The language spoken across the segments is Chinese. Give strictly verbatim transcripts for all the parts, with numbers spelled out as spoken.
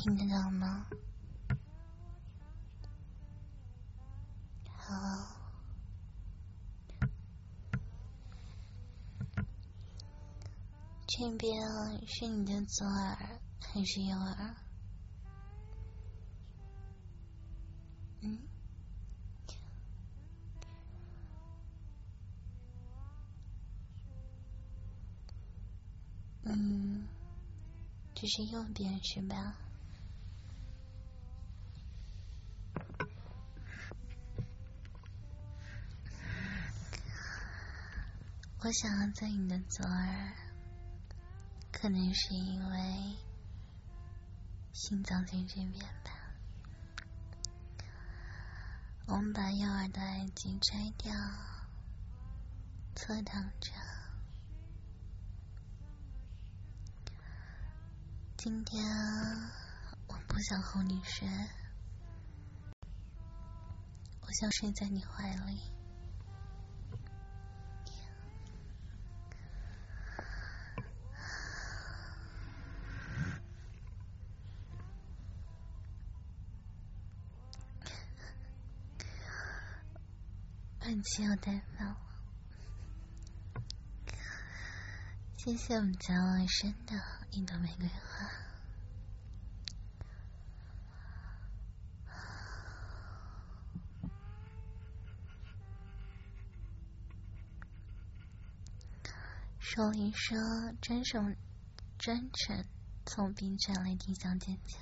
听得到吗？好，这边是你的左耳还是右耳？嗯？嗯，这是右边是吧？我想要在你的左耳，可能是因为心脏在这边吧。我们把右耳的耳机摘掉，侧躺着。今天我不想哄你睡，我想睡在你怀里。耳机又戴反了，谢谢我们家老生的一朵玫瑰花。手里说专程专程从 B 站来听小姐姐，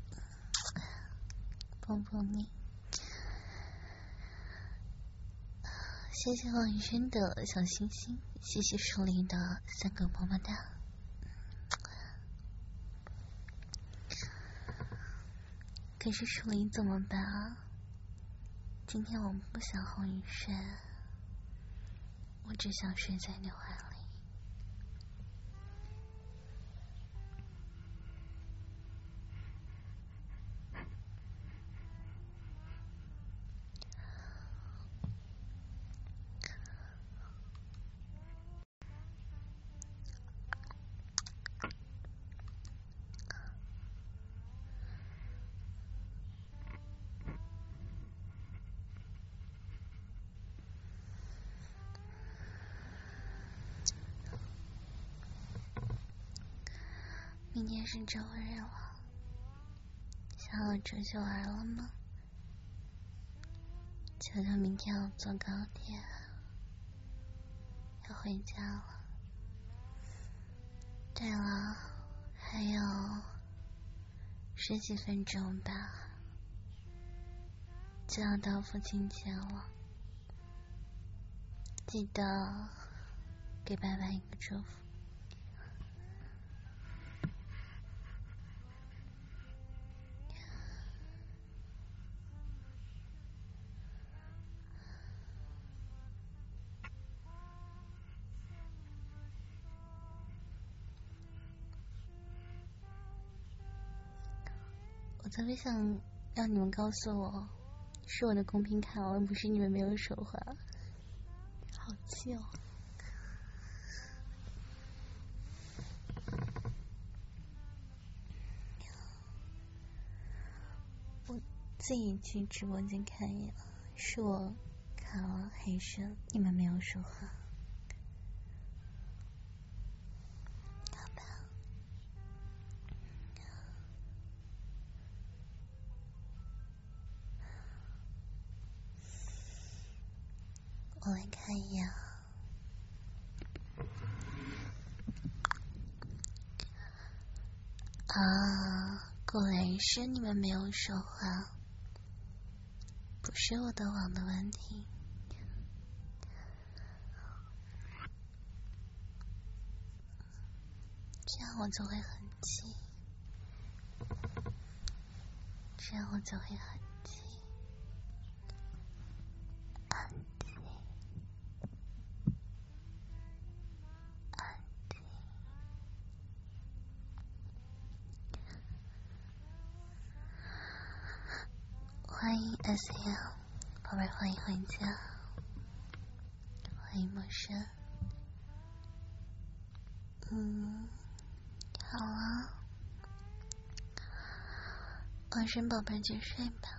抱抱你。谢谢王宇轩的小星星，谢谢手里的三个么么哒。可是手里怎么办啊？今天我不想哄你睡，我只想睡在你怀里。明天是周日了，想要出去玩了吗？求求明天要坐高铁，要回家了。对了，还有十几分钟吧，就要到父亲节了，记得给爸爸一个祝福。我特别想让你们告诉我，是我的公屏卡而不是你们没有说话。好气哦！我自己去直播间看一眼，是我卡了还是你们没有说话？好吧。我来看一眼啊，果然是你们没有说话，不是我的网的问题。这样我就会很气，这样我就会很气，安静，安静。欢迎 S L， 宝贝，欢迎回家，欢迎陌生。嗯，好了， 晚生宝贝就睡吧。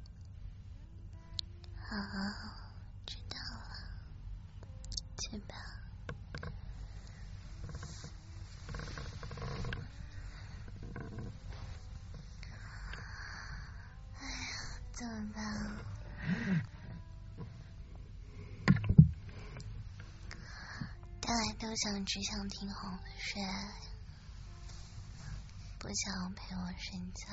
好，知道了，去吧。哎呀，怎么办？大家都想只想听哄睡，不想陪我睡觉。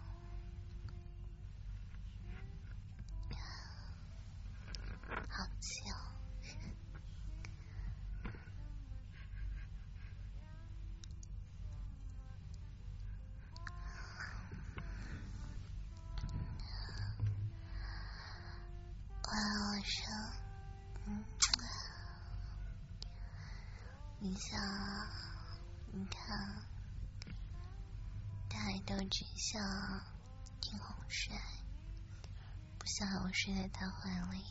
好气哦！晚安，老师。嗯，你想，你看，大家都只想听哄睡，不想我睡在他怀里。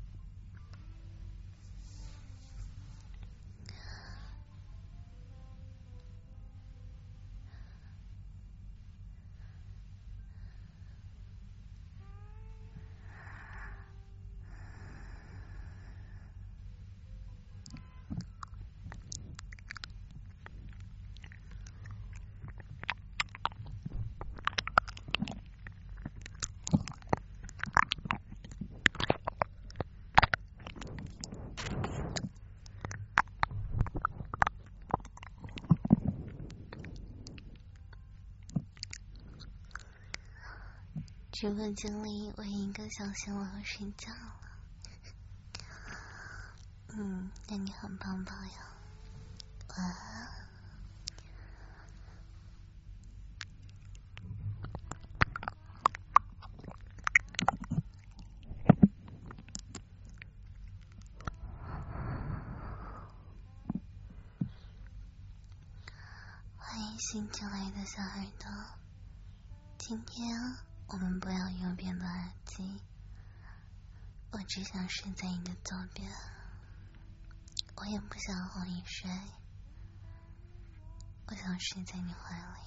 直播间里唯一一个小新郎睡觉了。嗯，那你很棒棒呀。晚安。欢迎新进来的小耳朵。今天我们不要右边的耳机，我只想睡在你的左边，我也不想哄你睡，我想睡在你怀里。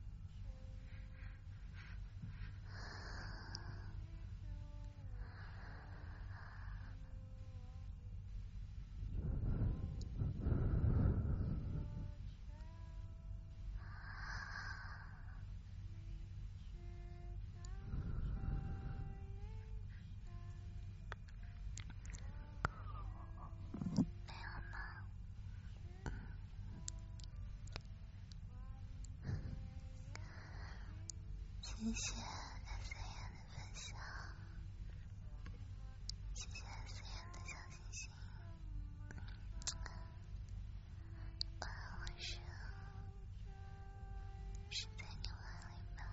谢谢 S N 的分享，谢谢 S N 的小星星。晚安，老师，睡在你怀里吧。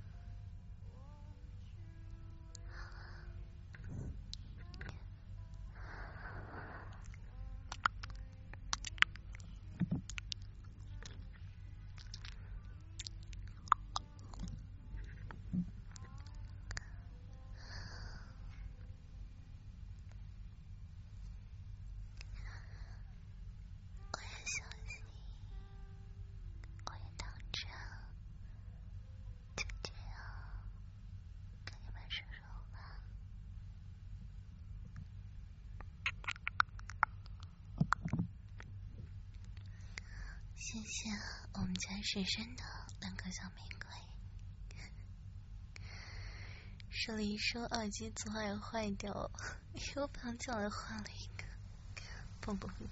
我也休息，我也躺着，就这样跟你们说说话。谢谢我们家婶婶的两个小玫瑰。手里说耳机左耳坏掉，又绑脚来换了一个，不不不，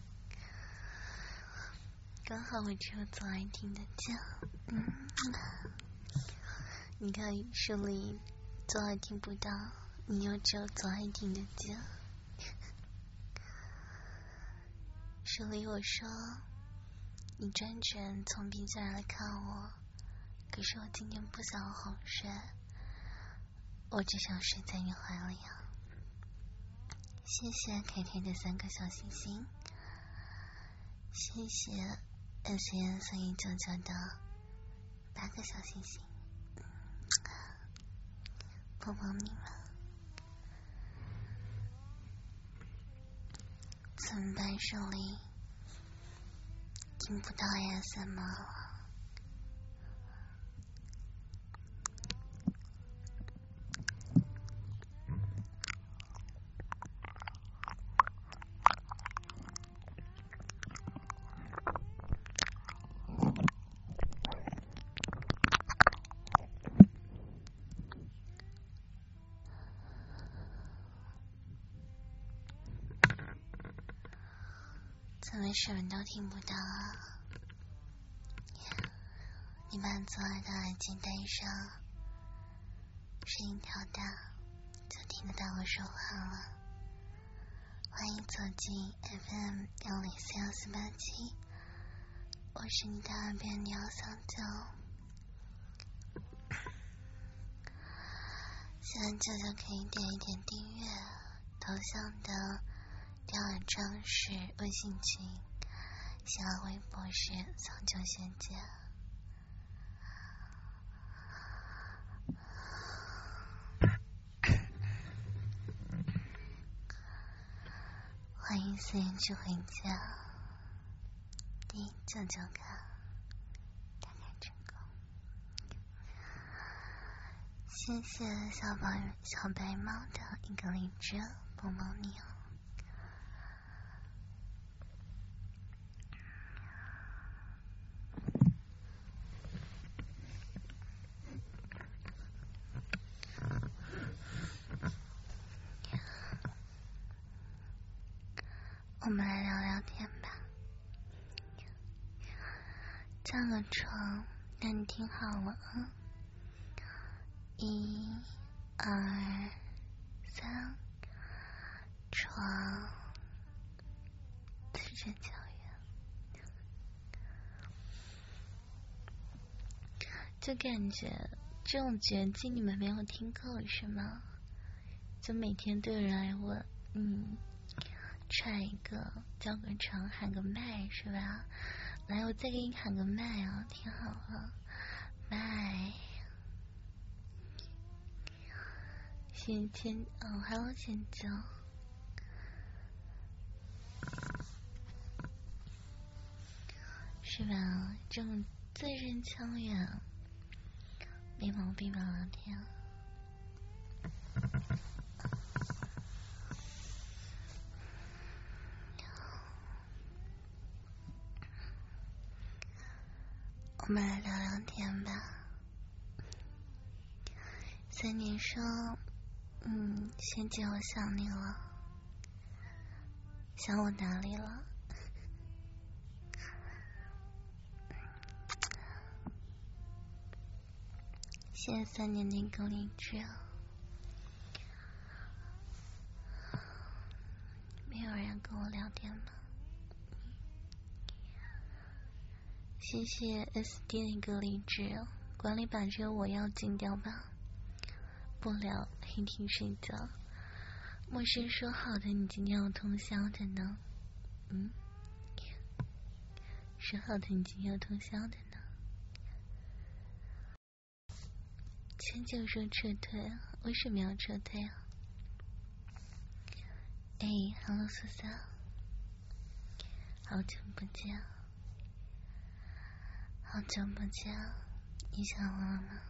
刚好我只有左耳听得见。嗯，你看手里左耳听不到，你又只有左耳听得见。手里我说你转转从鼻子来看我，可是我今天不想哄睡，我只想睡在你怀里啊。谢谢凯凯的三个小星星，谢谢 S N 三一九九的八个小星星，帮帮你们。怎么办？手里听不到 A S M R 了。 怎么什么都听不到啊？你把左耳的耳机戴上，声音调大，就听得到我说话了。欢迎走进 F M 幺零四幺四八七，我是你的耳边鸟小九。喜欢舅舅可以点一点订阅，头像的第二张是微信群，新浪微博是小九学姐。欢迎思妍去回家，第九九卡打开成功。谢谢小白小白猫的一个荔枝，帮帮你哦。我们来聊聊天吧。架个床，那你听好了啊。一、二、三，床，四针胶原。就感觉这种绝技你们没有听过是吗？就每天都有人来问，嗯。踹一个，叫个床，喊个麦是吧？来，我再给你喊个麦啊，听好了，麦。先先哦，还有先叫，是吧？这种字正腔圆，没毛病吧？老天。我们来聊聊天吧。三年说，嗯，萱姐，我想你了。想我哪里了？谢谢三年的一个荔枝。没有人跟我聊天吗？谢谢 S D 的一个荔枝，管理把这个我要禁掉吧。不聊，黑听睡觉。陌生说好的，你今天要通宵的呢？嗯，说好的，你今天要通宵的呢？前就说撤退，为什么要撤退啊？哎 ，Hello 苏萨，好久不见。好久不见，你想我了吗？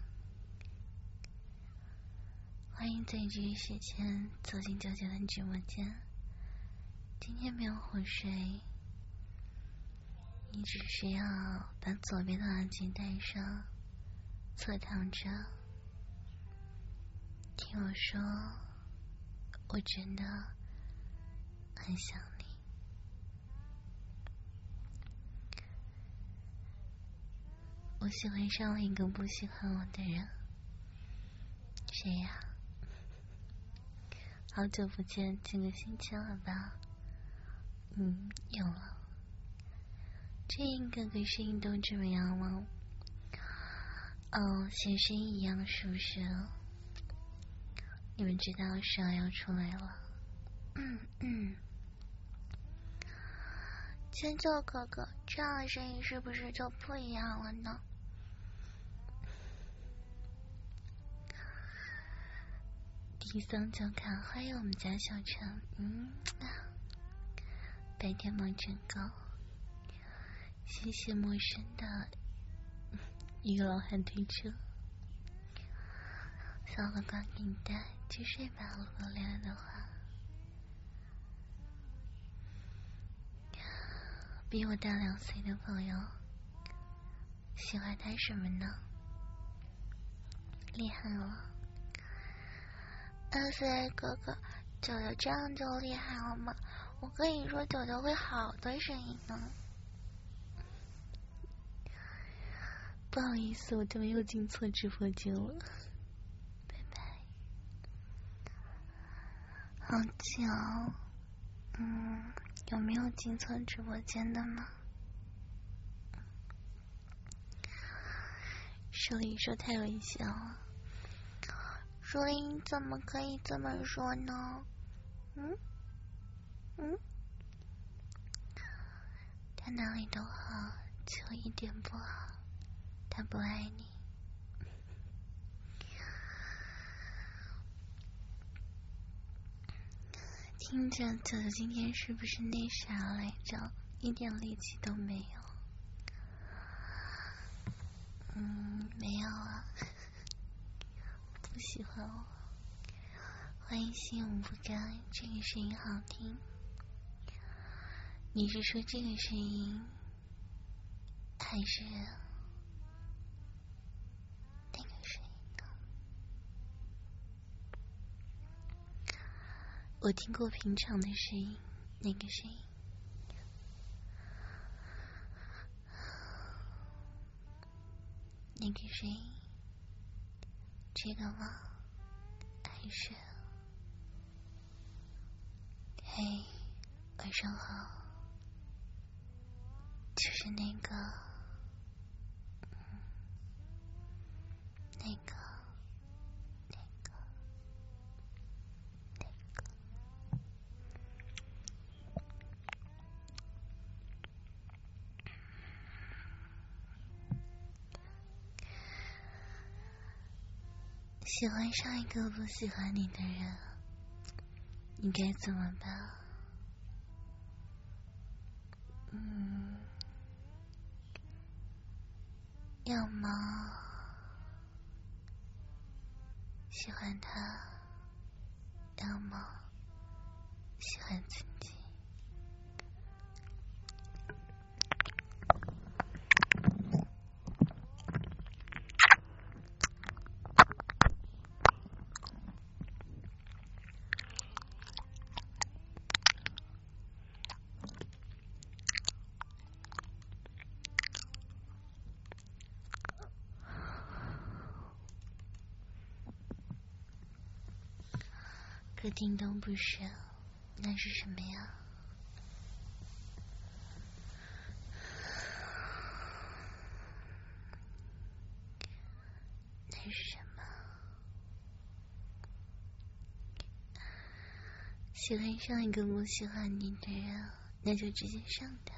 欢迎在这个时间走进九九的直播间。今天没有哄睡，你只需要把左边的耳机戴上，侧躺着，听我说，我真的很想你。我喜欢上了一个不喜欢我的人，谁呀？好久不见，几个星期了吧？嗯，有了。这英哥哥声音都这么样了？哦，学声一样是不是？你们知道啥要出来了？嗯嗯。千九哥哥，这样的声音是不是就不一样了呢？第三就看，欢迎我们家小陈。嗯，白天梦真高。谢谢陌生的一个老汉推车。小了光给你带，去睡吧，如果恋爱的话。比我大两岁的朋友，喜欢他什么呢？厉害了。二岁哥哥，九九这样就厉害了吗？ 我跟你说，九九会好的声音呢。不好意思，我这边又进错直播间了。拜拜。好久，嗯，有没有进错直播间的吗？说一说太危险了。说你怎么可以这么说呢？嗯嗯，他哪里都好，就一点不好，他不爱你。听着，九九今天是不是那啥来着？一点力气都没有。嗯，没有啊。不喜欢我。欢迎心无不甘，这个声音好听。你是说这个声音，还是那个声音呢？我听过平常的声音，那个声音。那个声音，这个吗？还是？嘿，晚上好。就是那个，嗯，那个，那个，那个。喜欢上一个不喜欢你的人，你该怎么办？嗯，要么喜欢他，要么喜欢自己。可叮咚不是，那是什么呀？那是什么？喜欢上一个不喜欢你的人，那就直接上他。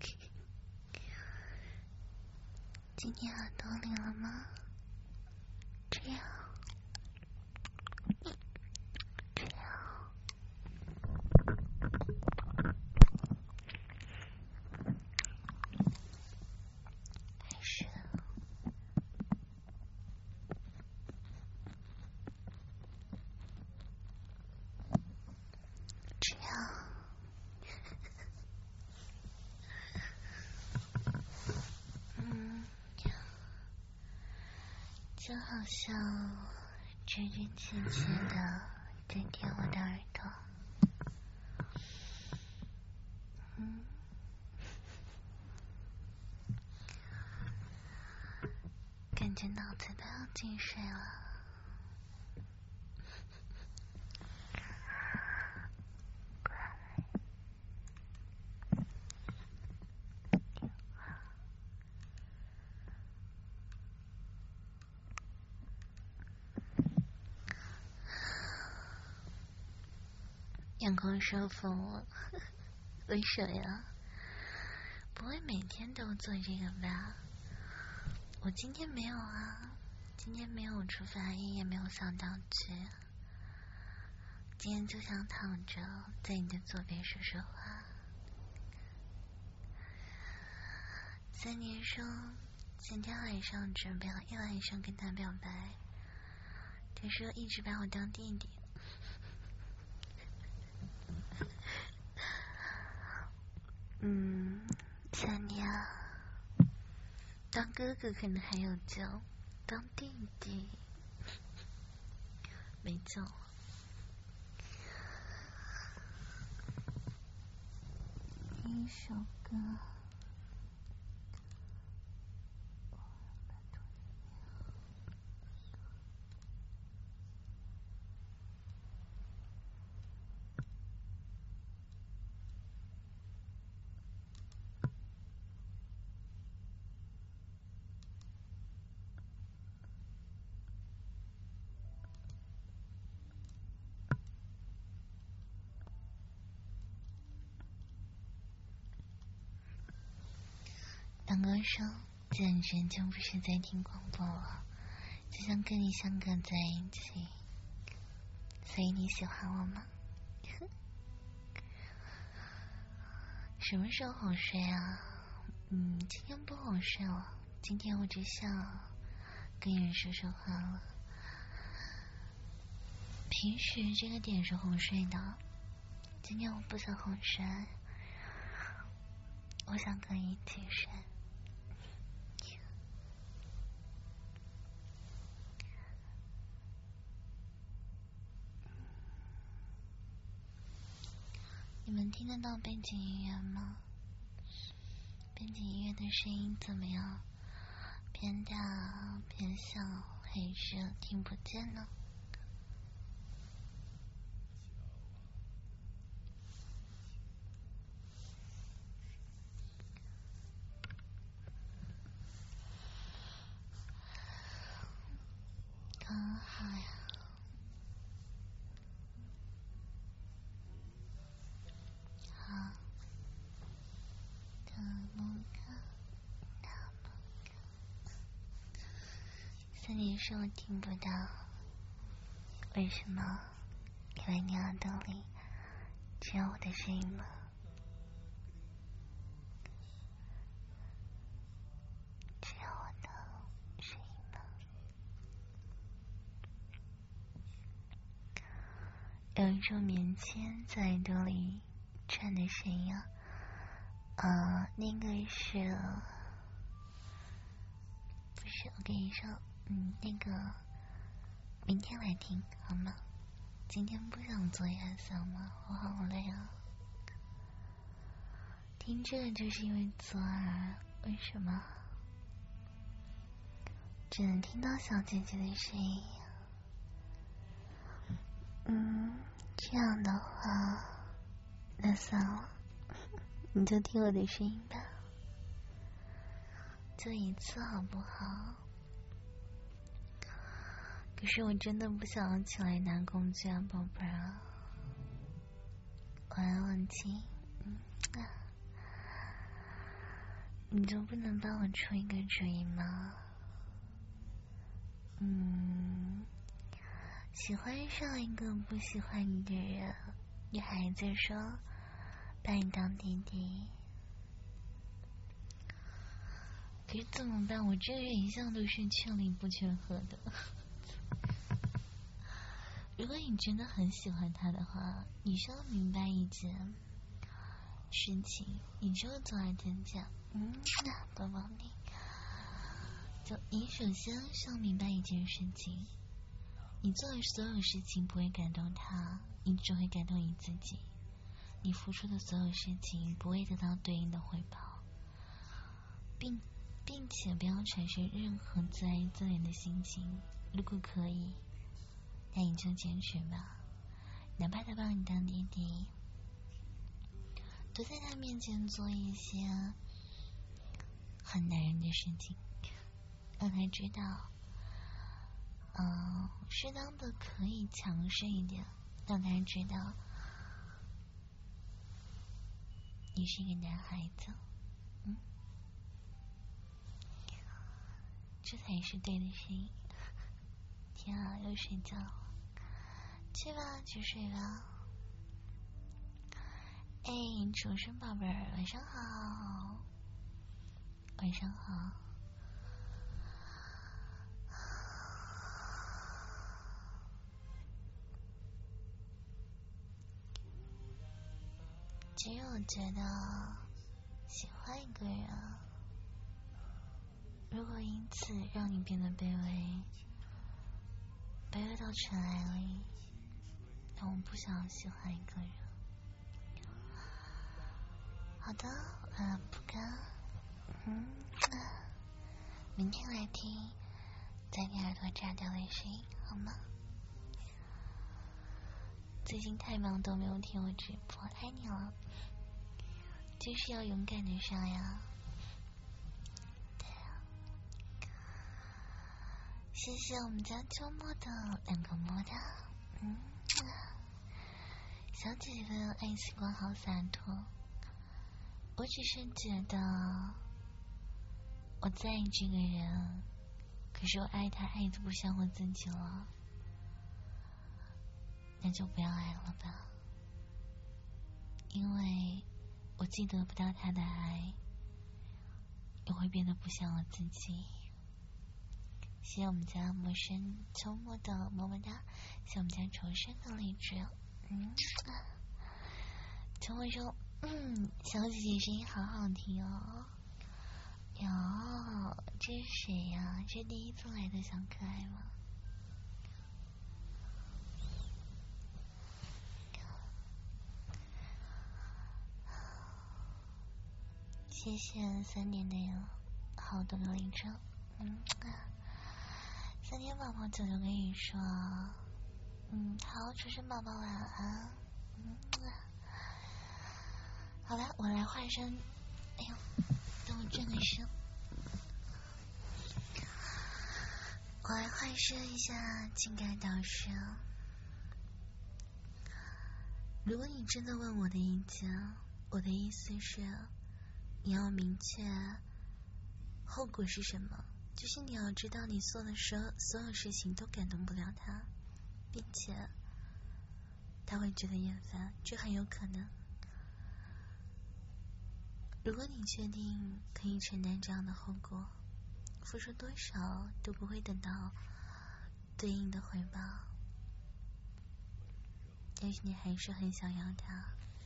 今天耳朵里了吗？这样，这样，还是这样？嗯，就好像真真切切的在舔我的耳朵。嗯，感觉脑子都要进水了。阳光说服我，为什么呀？不会每天都做这个吧？我今天没有啊，今天没有出发音，也没有想道具。今天就想躺着，在你的左边说说话。三年说，前天晚上准备了一晚上跟他表白，他说一直把我当弟弟。嗯，三年啊，当哥哥可能还有救，当弟弟没救了。 一首歌。当歌声简直就不是在听广播了，就像跟你相隔在一起。所以你喜欢我吗？什么时候好睡啊？嗯，今天不好睡了。今天我只想跟人说说话了。平时这个点是哄睡的，今天我不想哄睡，我想跟你一起睡。你们听得到背景音乐吗？背景音乐的声音怎么样？偏大、偏小还是听不见呢？刚好呀。好，这么看，那么看。所以你说我听不到，为什么？因为你耳朵里只有我的声音吗？只有我的声音吗？有一种棉签在耳朵里转的声音啊，呃，那个是，不是？我跟你说，嗯，那个明天来听好吗？今天不想做夜色吗？我好累啊。听这个就是因为左耳，为什么？只能听到小姐姐的声音。嗯，这样的话，那算了，你就听我的声音吧，就一次好不好？可是我真的不想要起来拿工具啊，宝贝儿啊。晚安，晚亲。嗯啊，你就不能帮我出一个主意吗？嗯，喜欢上一个不喜欢你的人，女孩子说把你当弟弟，可是怎么办？我这个人一向都是缺离不缺合的。如果你真的很喜欢他的话，你需要明白一件事情，你只有做爱真假。嗯，宝宝你，就你首先需要明白一件事情，你做的所有事情不会感动他，你只会感动你自己。你付出的所有事情不会得到对应的回报，并并且不要产生任何自爱自怜的心情。如果可以，那你就坚持吧，哪怕他把你当弟弟，多在他面前做一些很男人的事情，让他知道，嗯，适当的可以强势一点，让他知道你是一个男孩子，嗯，这才是对的声音。天啊，又睡觉了，去吧，去睡吧。哎，主生宝贝儿，晚上好，晚上好。其实我觉得，喜欢一个人，如果因此让你变得卑微，卑微到尘埃里，那我不想喜欢一个人。 好的，呃，不干，嗯，明天来听在你耳朵炸掉的声音，好吗？最近太忙都没有听我直播，爱你了，就是要勇敢的上呀。对啊，谢谢我们家周末的两个么哒，嗯，小姐姐的爱情观好洒脱。我只是觉得我在意这个人，可是我爱他爱的不像我自己了，那就不要爱了吧，因为我既得不到他的爱，也会变得不像我自己。谢谢我们家陌生周末的么么哒，谢谢我们家重生的荔枝。嗯，周末说，嗯，小姐姐声音好好听哦。哟，这是谁呀？这是第一次来的小可爱吗？谢谢三年的好多的铃声。嗯，三年宝宝九九跟你说，嗯，好，出生宝宝晚安。嗯，好了，我来化身。哎呦，等我转个身，我来化身一下情感导师。如果你真的问我的意见，我的意思是，你要明确后果是什么，就是你要知道你做的所所有事情都感动不了他，并且他会觉得厌烦，这很有可能。如果你确定可以承担这样的后果，付出多少都不会等到对应的回报，但是你还是很想要他，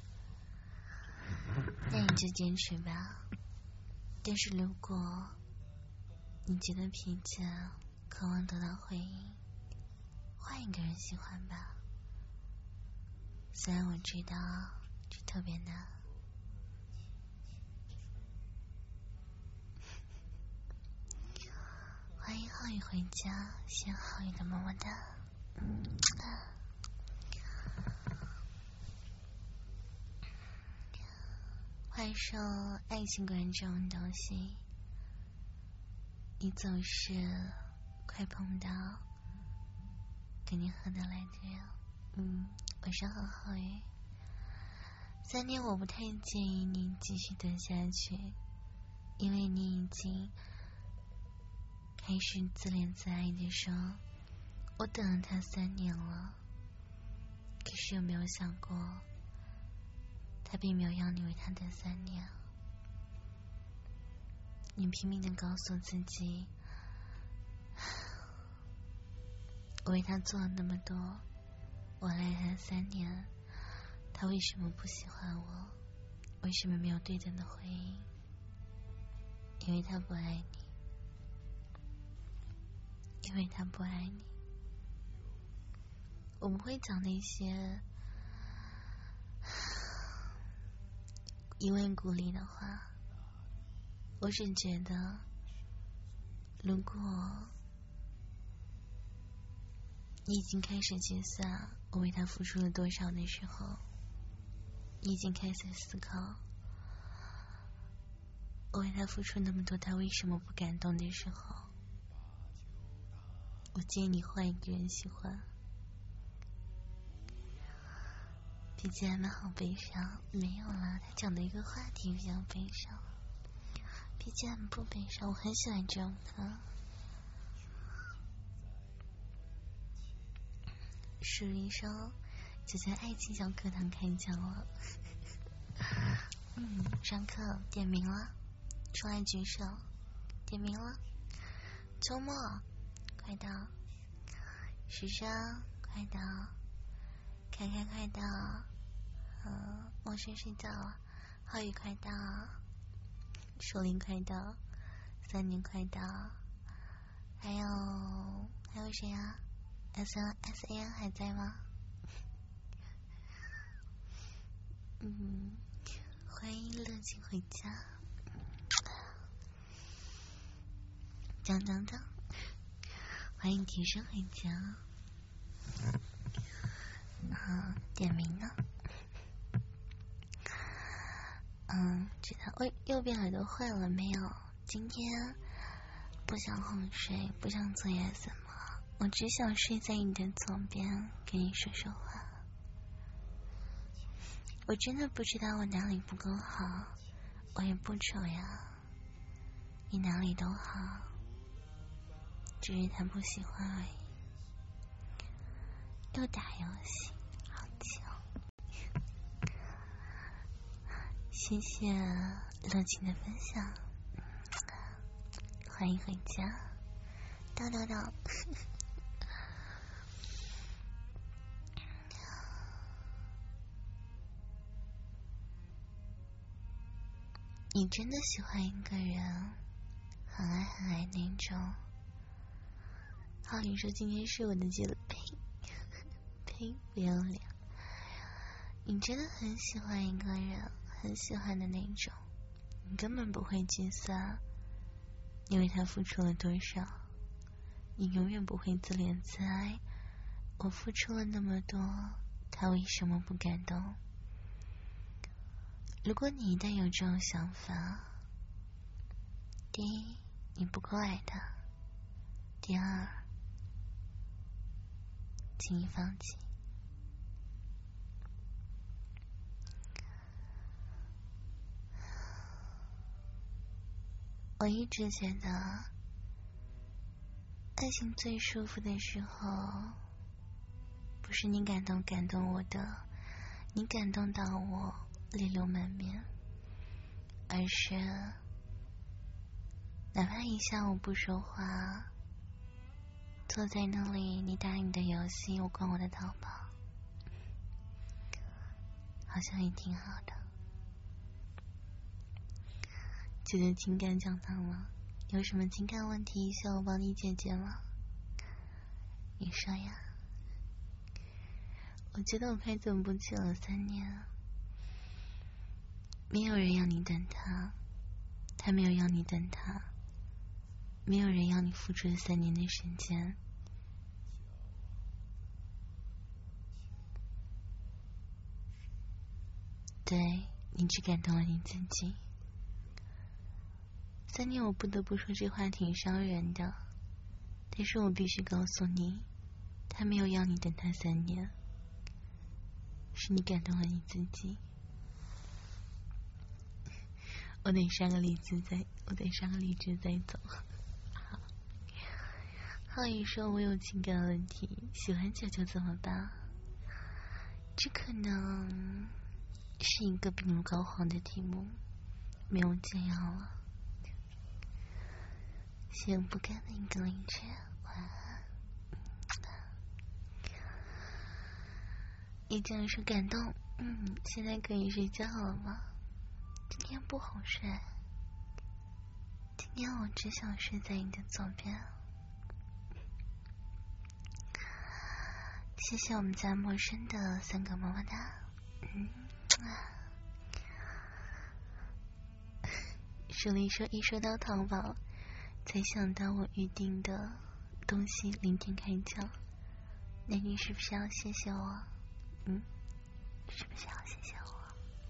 那你就坚持吧。但是如果你觉得疲倦，渴望得到回应，换一个人喜欢吧。虽然我知道这特别难。欢迎浩宇回家，谢谢浩宇的么么哒。嗯啊，话说爱情观这种东西，你总是快碰到跟你合得来的人。嗯，晚上好，浩宇。三年我不太建议你继续等下去，因为你已经开始自怜自爱的说，我等了他三年了，可是有没有想过，他并没有要你为他等三年。你拼命的告诉自己，我为他做了那么多，我爱他三年，他为什么不喜欢我？为什么没有对等的回应？因为他不爱你，因为他不爱你。我们会讲那些一味鼓励的话，我是觉得，如果你已经开始计算我为他付出了多少的时候，你已经开始思考我为他付出那么多，他为什么不感动的时候，我建议你换一个人喜欢。B G M 好悲伤，没有啦，他讲的一个话题比较悲伤。B G M 不悲伤，我很喜欢这种歌。数一声，就在爱情小课堂开讲了。嗯，上课点名了，出来举手，点名了。周末快到，时尚快到，凯凯快到，嗯，陌生睡觉了，浩宇快到，树林快到，三年快到，还有还有谁啊 ？S N S N 还在吗？嗯， 欢迎乐情回家。当当当，欢迎提升回家。啊，点名呢？嗯，知道。喂，右边耳朵坏了没有？今天不想哄睡，不想做 S M R， 我只想睡在你的左边，跟你说说话。我真的不知道我哪里不够好，我也不丑呀，你哪里都好，只是他不喜欢而已。又打游戏，好气哦！谢谢乐情的分享，欢迎回家，叨叨叨。你真的喜欢一个人，很爱很爱那种。浩林说今天是我的节日，呸呸，不要脸！你真的很喜欢一个人，很喜欢的那种，你根本不会计算，因为他付出了多少，你永远不会自怜自哀。我付出了那么多，他为什么不感动？如果你一旦有这种想法，第一，你不够爱他；第二，请你放弃。我一直觉得，爱情最舒服的时候，不是你感动感动我的，你感动到我泪流满面，而是哪怕一下午不说话，坐在那里，你打你的游戏，我逛我的淘宝，好像也挺好的。觉得情感讲堂了，有什么情感问题需要我帮你解决吗？你说呀。我觉得我快等不起了，三年，没有人要你等他，他没有要你等他，没有人要你付出三年的时间。对，你只感动了你自己。三年，我不得不说这话挺伤人的，但是我必须告诉你，他没有要你等他三年，是你感动了你自己。我得杀个理智再，我得杀个理智再走。好，浩宇说我有情感问题，喜欢九九怎么办？这可能是一个病入膏肓的题目，没有解药了。谢不甘的一个凌晨，晚安。你这样说感动，嗯，现在可以睡觉了吗？今天不好睡，今天我只想睡在你的左边。谢谢我们家陌生的三个么么哒。嗯，说了一说，一说到淘宝，才想到我预定的东西零点开奖，那你是不是要谢谢我？嗯，是不是要谢谢我？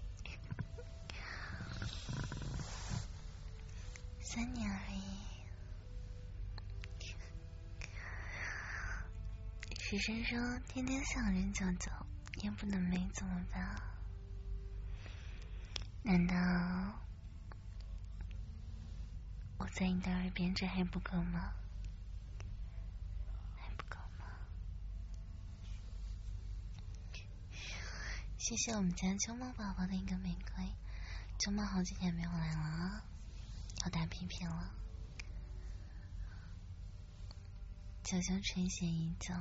三年而已。许生说天天想人九九，也不能没怎么办？难道我在你的耳边这还不够吗？还不够吗？谢谢我们家秋梦宝宝的一个玫瑰，秋梦好几天没有来了啊，要打屁屁了。九九垂涎已久，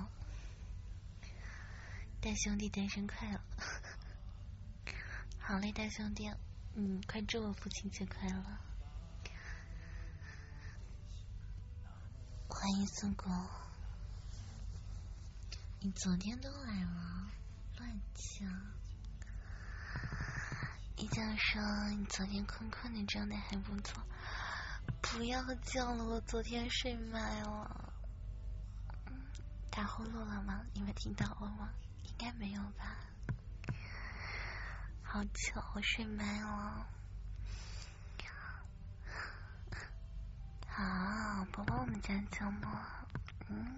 大兄弟单身快乐。好嘞，大兄弟，嗯，快祝我父亲节快乐。欢迎苏果，你昨天都来了，乱讲。 一讲说你昨天困困的状态还不错，不要叫了，我昨天睡麦了。打呼噜了吗？你们听到了吗？应该没有吧。好巧，我睡麦了。好，宝宝，我们家节目，嗯，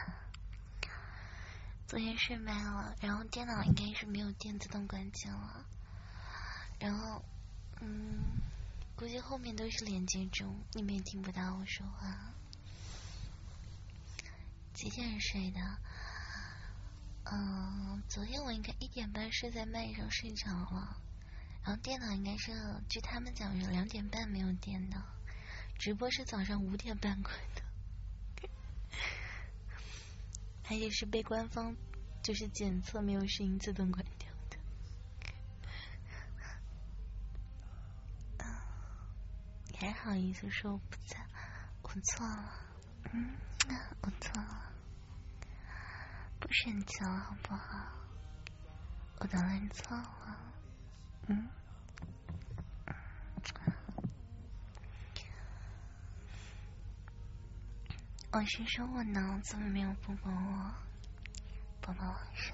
昨天睡麦了，然后电脑应该是没有电自动关机了，然后，嗯，估计后面都是连接中，你们也听不到我说话。几点睡的？嗯，昨天我应该一点半睡在麦上睡着了，然后电脑应该是，据他们讲是两点半没有电的，直播是早上五点半关的，而且是被官方就是检测没有声音自动关掉的。你还好意思说我不在？我错了，嗯，我错了。不生气了好不好？我当然错了，嗯。我是说我呢，怎么没有抱抱我？抱抱晚上。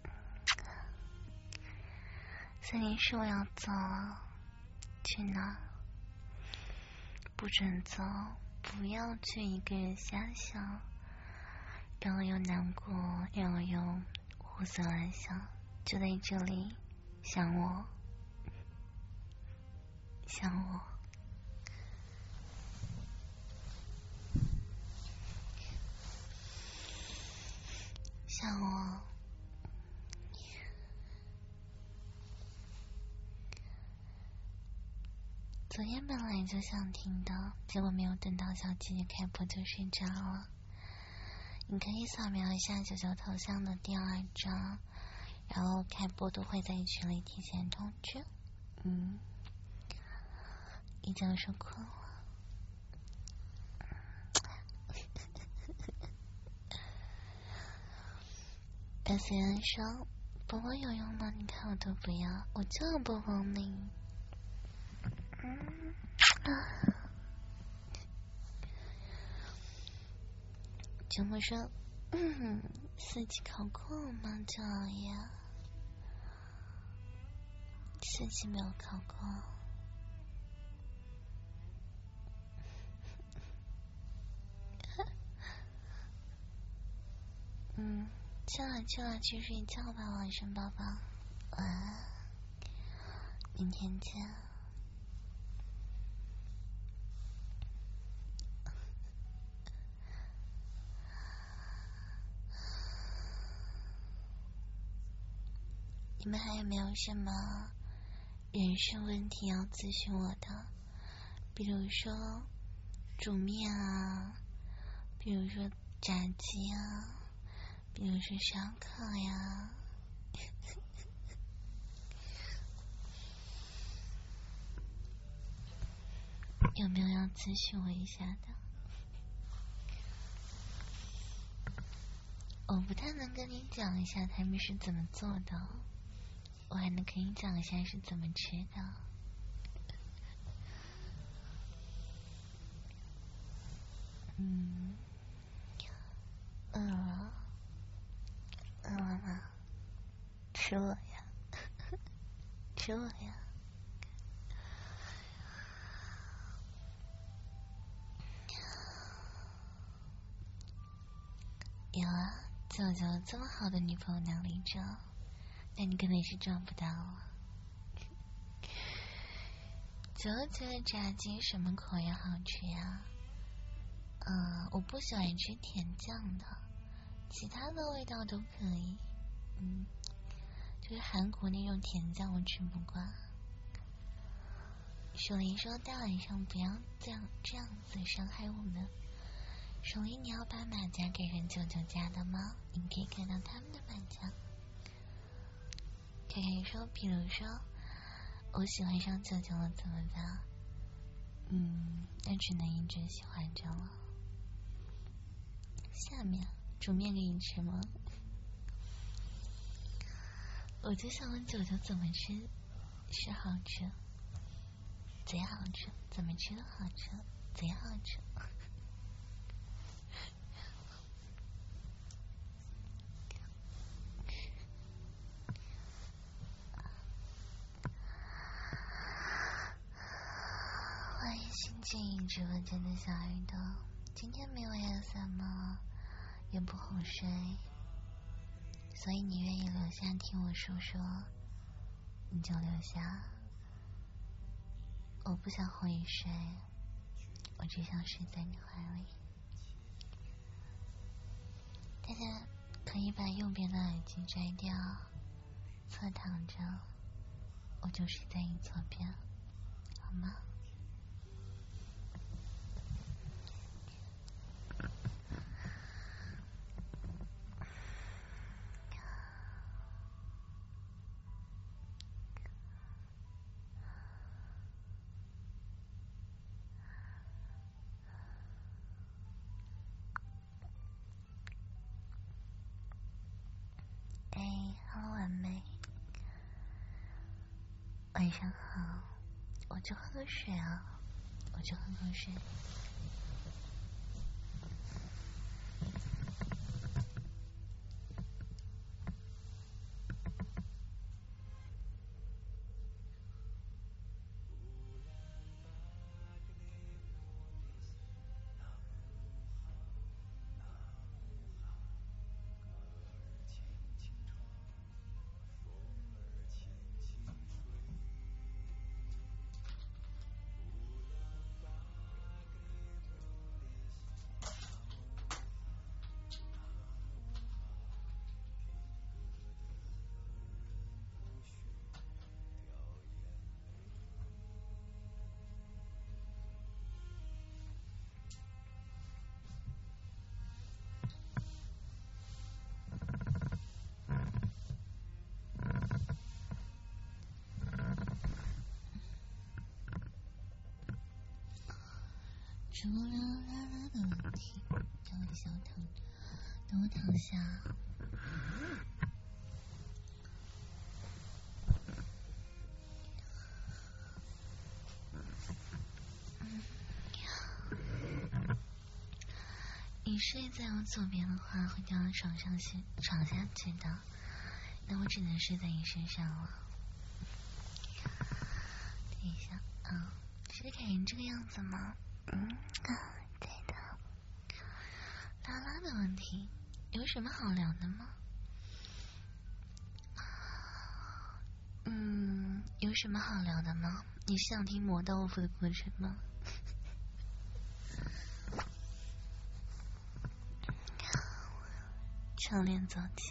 森林说我要走了，去哪？不准走，不要去一个人瞎想。然后又难过，然后又胡思乱想，就在这里想我，想我，想我。昨天本来就想听的，结果没有等到小姐姐开播就睡着了。你可以扫描一下九九头像的第二张，然后开播都会在群里提前通知。嗯，已经说困了。S N 说波波有用吗？你看我都不要，我就要波波你。嗯啊。怎么说？嗯，四级考过了吗？教练，四级没有考过。嗯，去了去了，去睡觉吧，晚上宝宝。晚安，明天见。你们还有没有什么人生问题要咨询我的？比如说煮面啊，比如说炸鸡啊，比如说烧烤呀。有没有要咨询我一下的？我不太能跟你讲一下他们是怎么做的，我还能跟你讲一下是怎么吃的。嗯，饿了，饿了吗？吃我呀，吃我呀。有啊，舅舅这么好的女朋友哪里找？那你根本是找不到啊。舅舅的炸鸡什么口味好吃呀？嗯，我不喜欢吃甜酱的，其他的味道都可以。嗯，就是韩国那种甜酱我吃不惯。手林说大晚上不要这样这样子伤害我们。手林，你要把马甲给人舅舅家的吗？你可以看到他们的马甲。凯凯说，比如说我喜欢上舅舅了怎么办？嗯，那只能一直喜欢着了。下面煮面给你吃吗？我就想问舅舅怎么吃是好吃，贼好吃，怎么吃都好吃，贼好吃。欢迎新进入直播间的小耳朵，今天没有 A S M R， 也不哄睡，所以你愿意留下听我说说，你就留下。我不想哄你睡，我只想睡在你怀里。大家可以把右边的耳机摘掉，侧躺着，我就睡在你左边，好吗？哎 ，Hello， 完美，晚上好。我去喝个水啊，我去喝口水。除了拉拉的问题，让我的小躺，等我躺下。你睡在我左边的话，会掉到床上去，床下去的。那我只能睡在你身上了。等一下，啊，是改成这个样子吗？嗯，啊，对的。拉拉的问题，有什么好聊的吗？嗯，有什么好聊的吗？你是想听磨豆腐的过程吗？长脸走起。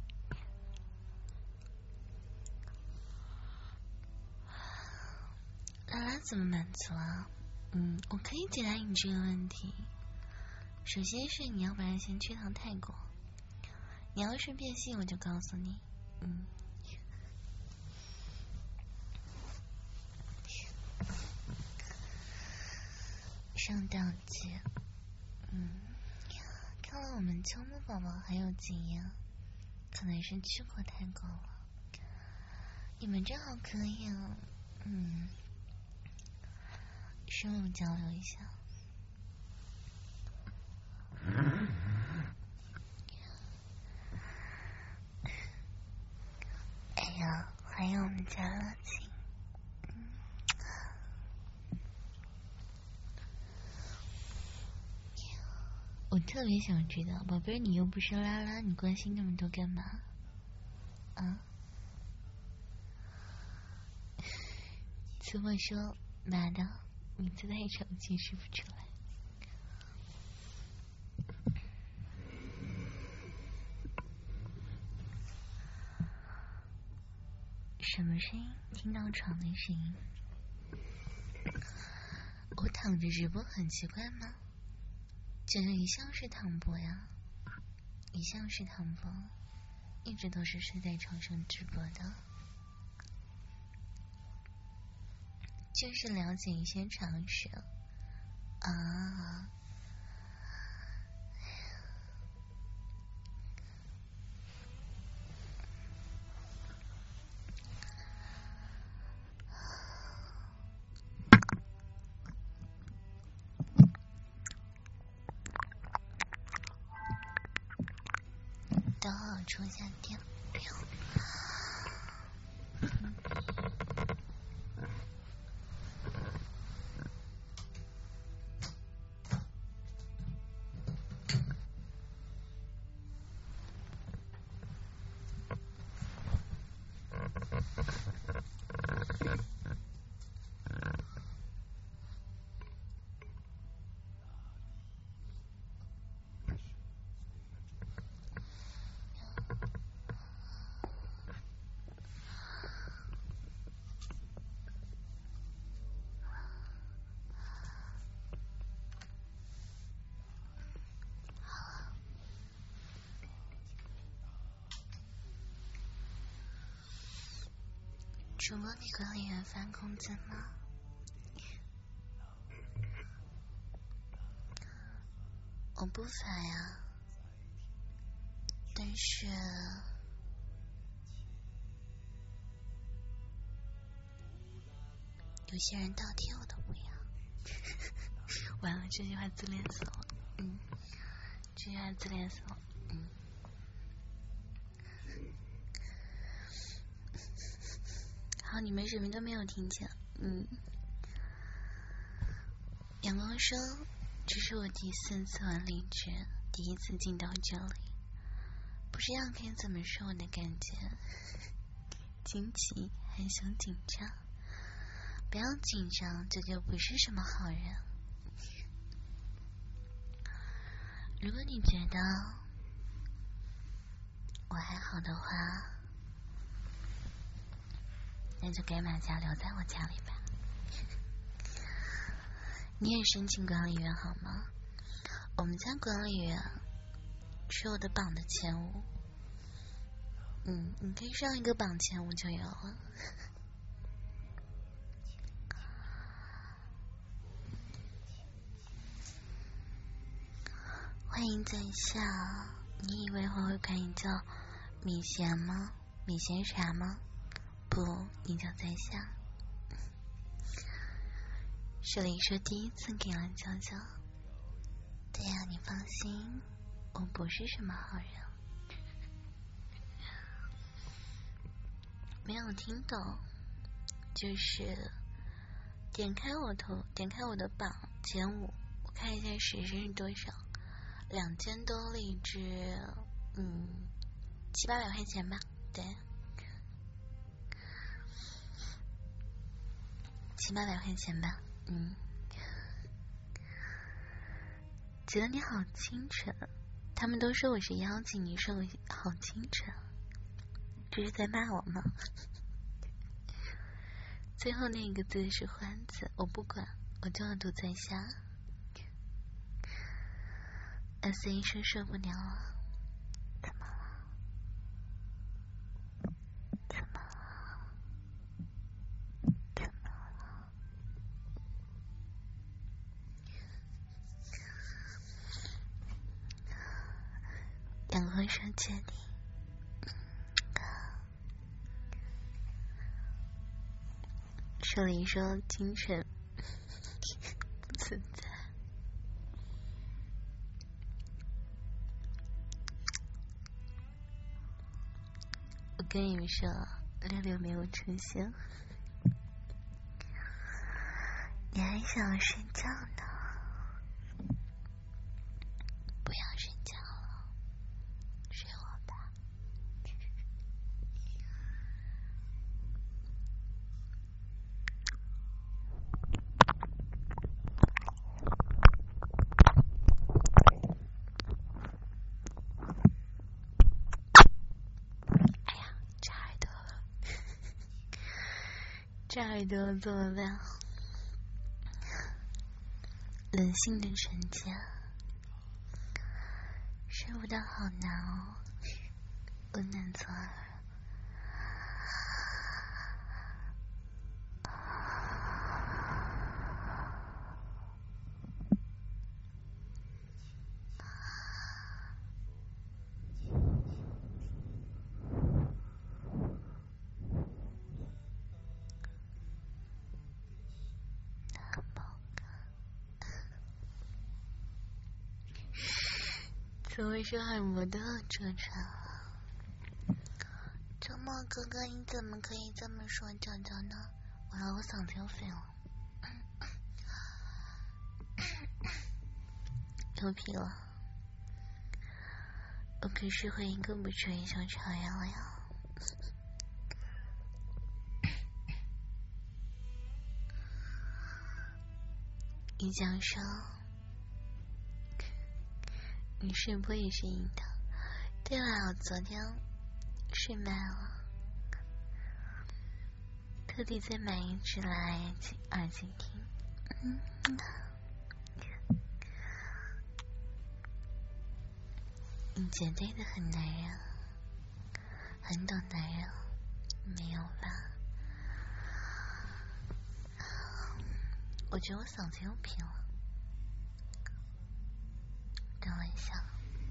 拉拉怎么满足啊？嗯，我可以解答你这个问题。首先是你要不然先去趟泰国，你要是变性我就告诉你。嗯。上吊机。嗯，看来我们秋木宝宝很有经验，可能是去过泰国了。你们正好可以啊，嗯，深入交流一下。哎呀，欢迎我们家乐晴。我特别想知道，宝贝儿，你又不是拉拉，你关心那么多干嘛？啊？此话说，妈的，名字太长，解释不出来。什么声音？听到床的声音。我躺着直播很奇怪吗？这个一向是躺播呀，一向是躺播，一直都是睡在床上直播的，就是了解一些常识啊。 我充下电表。主播给管理员发工资吗？我不发呀，但是有些人倒贴我都不要。完了，这句话自恋死我。嗯，这句话自恋死我。嗯。好，你们什么都没有听见。嗯。阳光说：“这是我第四次玩荔枝，第一次进到这里，不知道该怎么说我的感觉，惊奇、害羞、紧张。不要紧张，这就不是什么好人。如果你觉得我还好的话，那就改马甲留在我家里吧。你也申请管理员好吗？我们家管理员是我的榜的前五。嗯，你可以上一个榜前五就有了。欢迎在下，你以为我会管你叫米贤吗？米贤啥吗？不，你就在下。这里说第一次给了娇娇。对呀、啊，你放心，我不是什么好人。没有听懂，就是点开我头，点开我的榜前五，我看一下时薪是多少，两千多荔枝，嗯，七八百块钱吧，对，七八百块钱吧，嗯。觉得你好清纯，他们都说我是妖精，你说我好清纯，这是在骂我吗？最后那个字是欢字，我不管，我就要读在下。S A 说受不了了，怎么了？怎么了？怎么了？阳光说确定。这里说精神不存在。我跟你们说，六六没有出现，你还想睡觉呢？不要睡觉了，睡我吧。哎呀，扎耳朵了，扎耳朵了怎么办？冷性的成家，睡不到好难哦，温暖左耳。怎么说按摩都要戳穿了？ 么哥哥，你怎么可以这么说娇娇呢？完了，我嗓子又废了，牛皮了。我可是会一个不吹小朝阳了呀。你讲说，你睡播也是硬的。对了，我昨天睡慢了，特地再买一只来耳机听。嗯，你绝对的很男人，很懂男人，没有吧？我觉得我嗓子又平了，等我一下。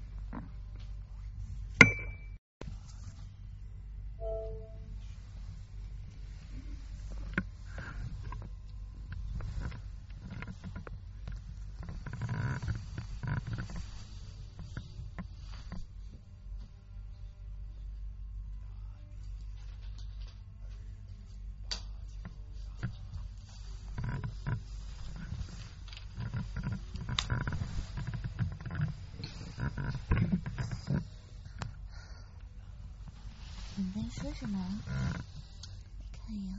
你在说什么？看一眼。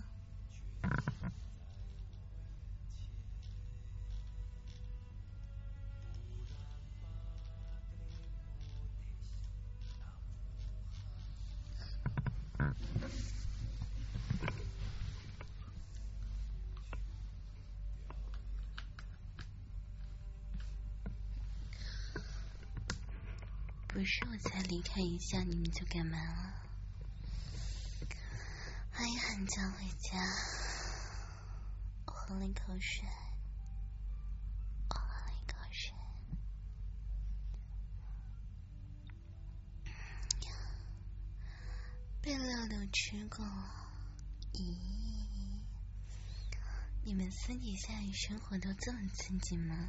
不是我才离开一下，你们就干嘛了？欢迎寒江回家。我喝了一口水，我喝了一口水。被六六吃过了。咦，你们私底下里生活都这么刺激吗？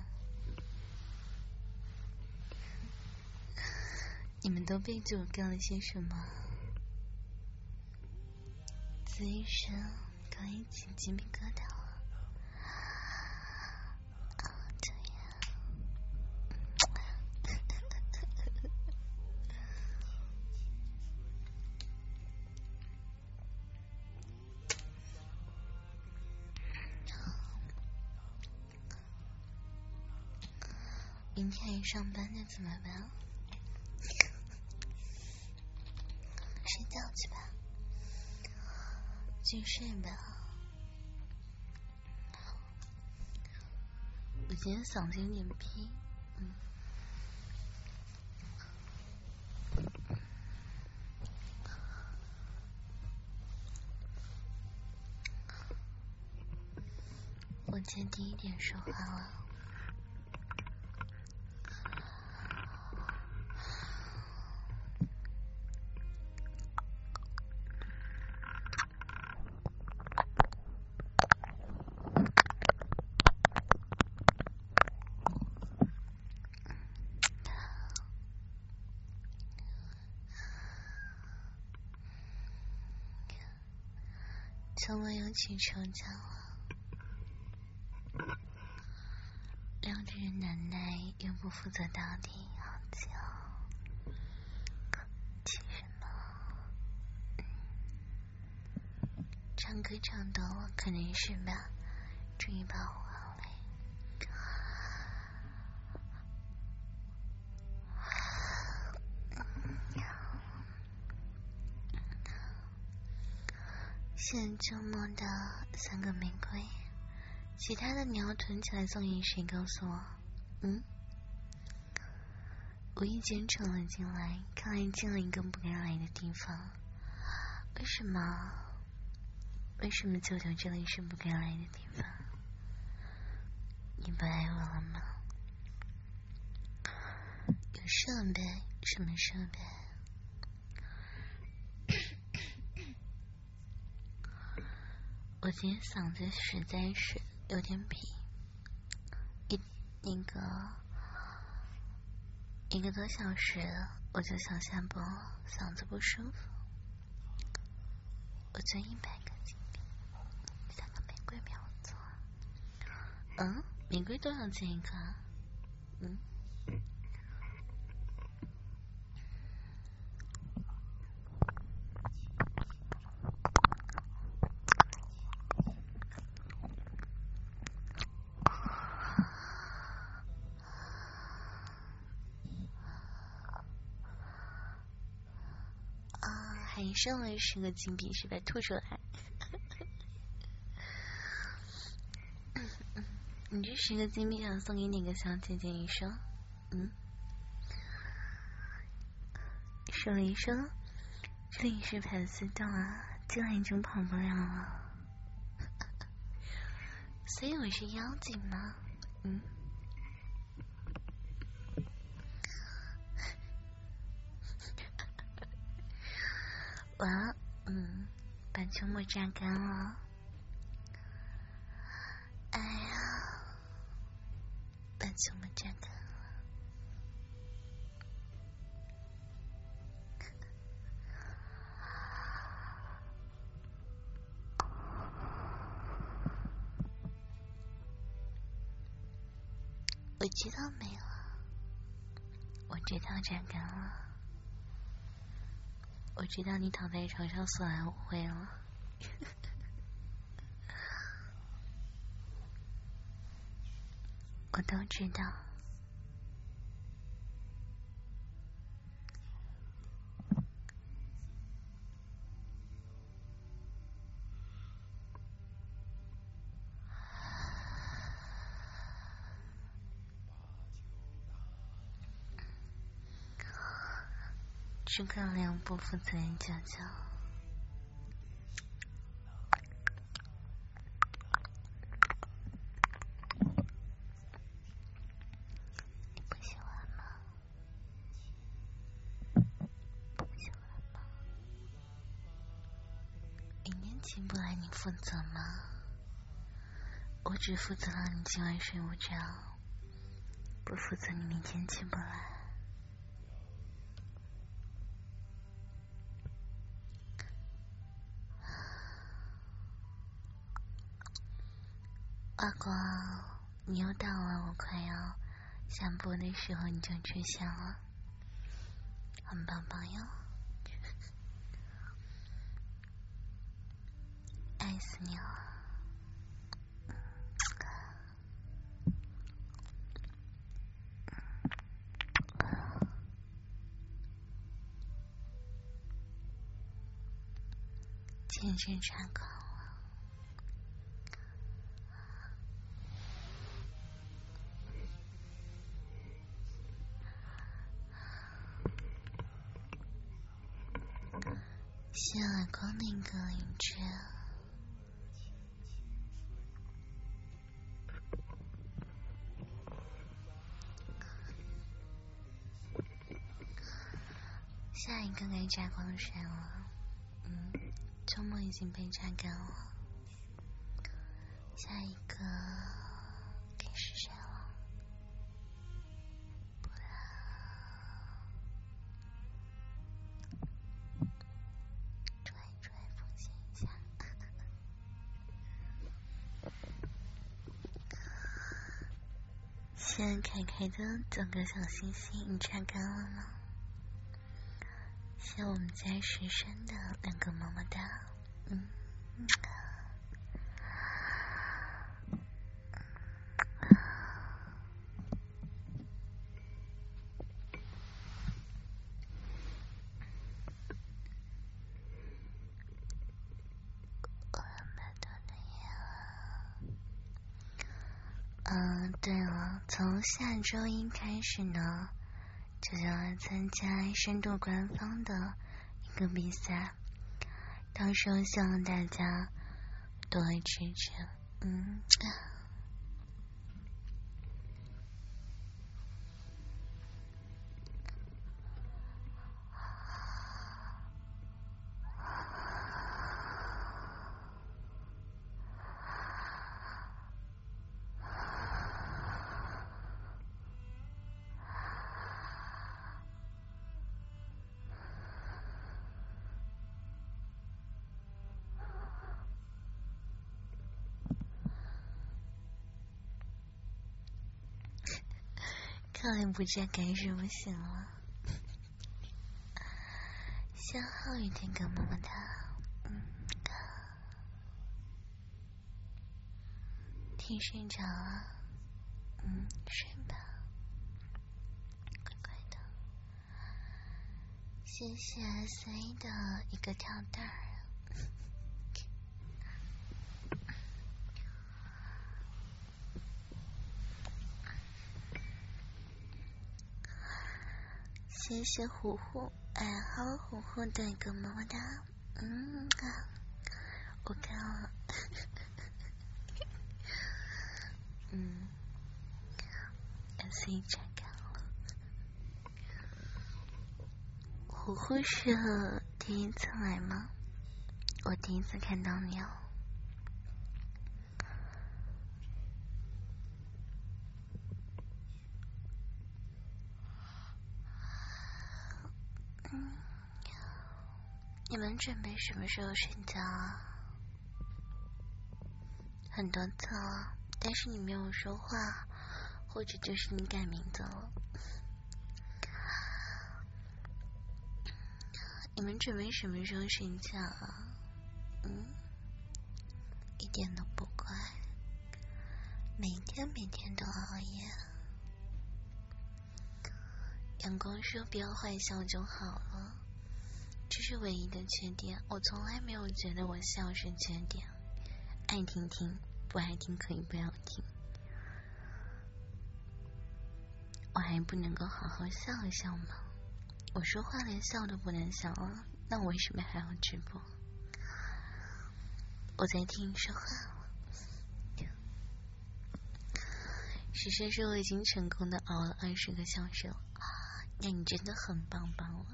你们都背着我干了些什么？子医生，搞一起鸡皮疙瘩了。啊，对呀。明天上班的怎么办？睡觉去吧，去睡吧。我今天嗓子有点劈，嗯。我先低一点说话了。从我有起手脚了，两个人难耐又不负责到底，好久。气什么？唱歌唱多了可能是吧，注意保护好嘞。现周末的三个玫瑰，其他的你要囤起来送给谁？告诉我。嗯？无意间闯了进来，看来进了一个不该来的地方。为什么？为什么舅舅这里是不该来的地方？你不爱我了吗？有设备？什么设备？我今天嗓子实在是有点皮，一那个一个多小时我就想下播了，嗓子不舒服。 我存一百个金币，三个玫瑰没有错。嗯，玫瑰多少钱一个？嗯。还剩了十个金币，是吧？吐出来。你这十个金币想送给哪个小姐姐？你说，嗯？说了一声，这里是盘丝洞啊，进来就跑不了了。所以我是妖精吗？嗯。我，嗯，把秋末榨干了。哎呀，把秋末榨干了。我知道没了，我知道榨干了。我知道你躺在床上索来无悔了。我都知道。诸葛亮不负责任舅舅。你不喜欢吗？不喜欢吗？明天起不来你负责吗？我只负责让你今晚睡不着，不负责你明天起不来。阿光，你又到了我快要下播的时候，你就出现了，很棒棒哟！爱死你了！健身查考了。谢了光那个灵芝。下一个该榨光谁了？嗯，秋末已经被榨干了。下一个该是谁了？不然拽一拽，奉献一下。谢谢凯凯的九个小星星，你榨干了吗？谢我们家石山的两个么么哒，嗯。嗯，对了，从下周一开始呢，就要来参加深度官方的一个比赛，到时候希望大家多来支持。嗯。 上来不加感受不行了，消耗一点个么么哒。嗯，听睡着了，嗯，睡吧，乖乖的。谢谢 S A 的一个跳蛋儿。谢谢虎虎，哎，好虎虎的一个么么哒，嗯啊，我看了，嗯 ，S A 查看了，虎虎是第一次来吗？我第一次看到你哦。嗯，你们准备什么时候睡觉啊？很多次了，但是你没有说话，或者就是你改名字了。你们准备什么时候睡觉啊？嗯，一点都不乖，每天每天都熬夜。阳光说不要坏笑就好了，这是唯一的缺点。我从来没有觉得我笑是缺点，爱听听，不爱听可以不要听。我还不能够好好笑一笑吗？我说话连笑都不能笑了，那我为什么还要直播？我在听你说话了。石珊说我已经成功的熬了二十个小时了，那你真的很棒棒了。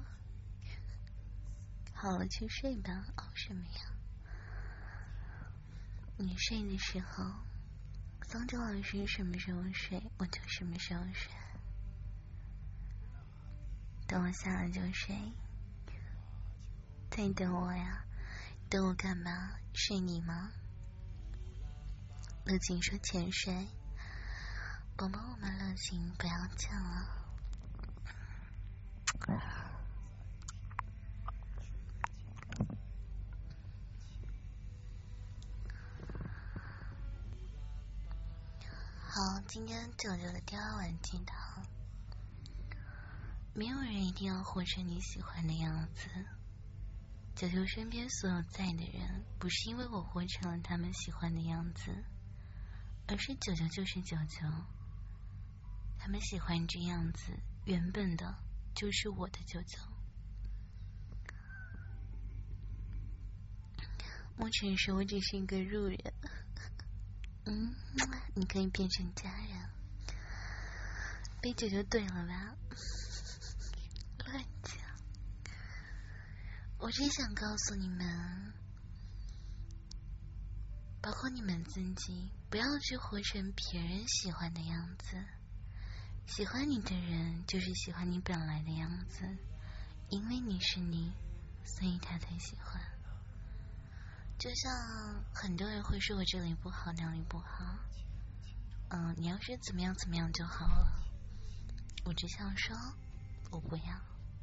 好了，去睡吧，熬什么呀？你睡的时候，桑哲老师什么时候睡，我就什么时候睡。等我下了就睡。再等我呀？等我干嘛？睡你吗？乐晴说潜水。宝宝，我们乐晴不要见了。好，今天九九的第二碗鸡汤。没有人一定要活成你喜欢的样子。九九身边所有在的人，不是因为我活成了他们喜欢的样子，而是九九就是九九。他们喜欢这样子，原本的就是我的九九。莫尘说我只是一个路人。嗯，你可以变成家人。被九九怼了吧？乱讲。我只想告诉你们，包括你们自己，不要去活成别人喜欢的样子。喜欢你的人就是喜欢你本来的样子，因为你是你，所以他才喜欢。就像很多人会说我这里不好那里不好，嗯，你要是怎么样怎么样就好了。我只想说，我不要。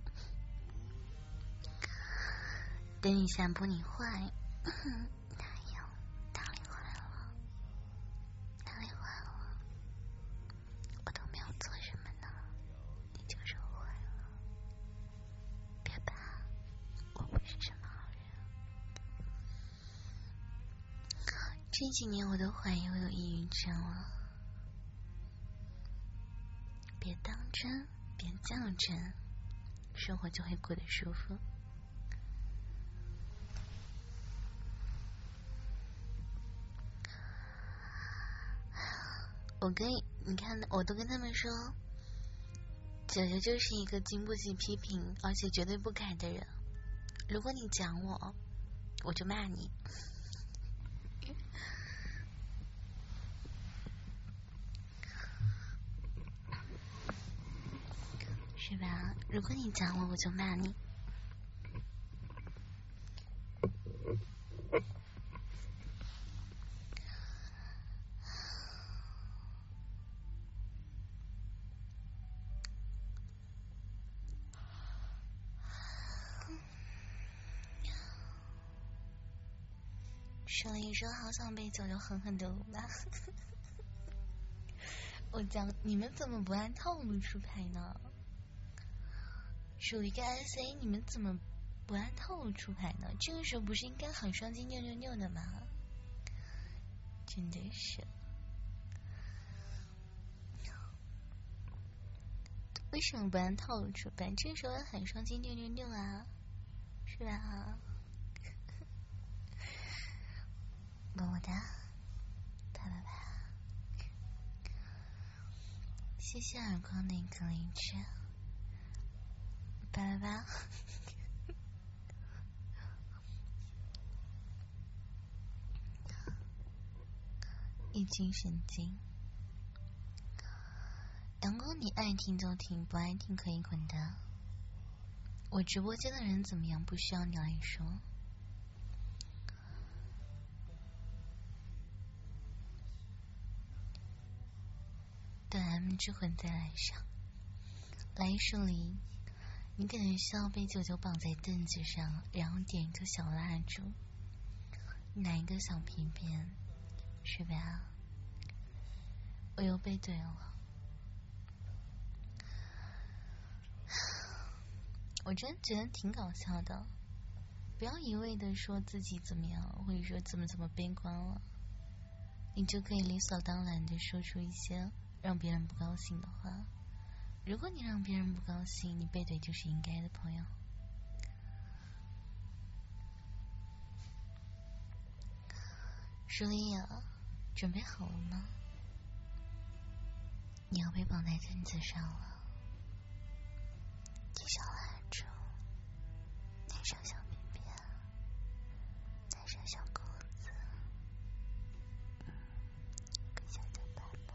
等你下播你坏，哪有？哪里坏了？哪里坏了？我都没有做什么呢，你就说坏了。别怕，我不是什么好人。这几年我都怀疑我有抑郁症了。别当真，别较真，生活就会过得舒服。我跟你看，我都跟他们说，九九就是一个经不起批评，而且绝对不改的人。如果你讲我，我就骂你。是吧？如果你讲我，我就骂你。 说了一说，好想被九九狠狠的撸吧。我讲，你们怎么不按套路出牌呢？属于一个 S A， 你们怎么不按套路出牌呢？这个时候不是应该喊双击六六六的吗？真的是，为什么不按套路出牌？这个时候要喊双击六六六啊，是吧？么么哒，啪啪啪！谢谢耳光的一个荔枝，啪啪啪！一筋神经。阳光，你爱听就听，不爱听可以滚蛋。我直播间的人怎么样？不需要你来说。等 M 之魂再来上。来树林，你可能需要被九九绑在凳子上，然后点一个小蜡烛，拿一个小皮鞭，是吧？我又被怼了。我真觉得挺搞笑的，不要一味的说自己怎么样，或者说怎么怎么悲观了，你就可以理所当然的说出一些让别人不高兴的话。如果你让别人不高兴，你背对就是应该的，朋友。舒丽亚，准备好了吗？你要被绑在凳子上了，点上蜡烛，戴上小皮鞭，戴上小裤子，嗯，跟小脚爸爸。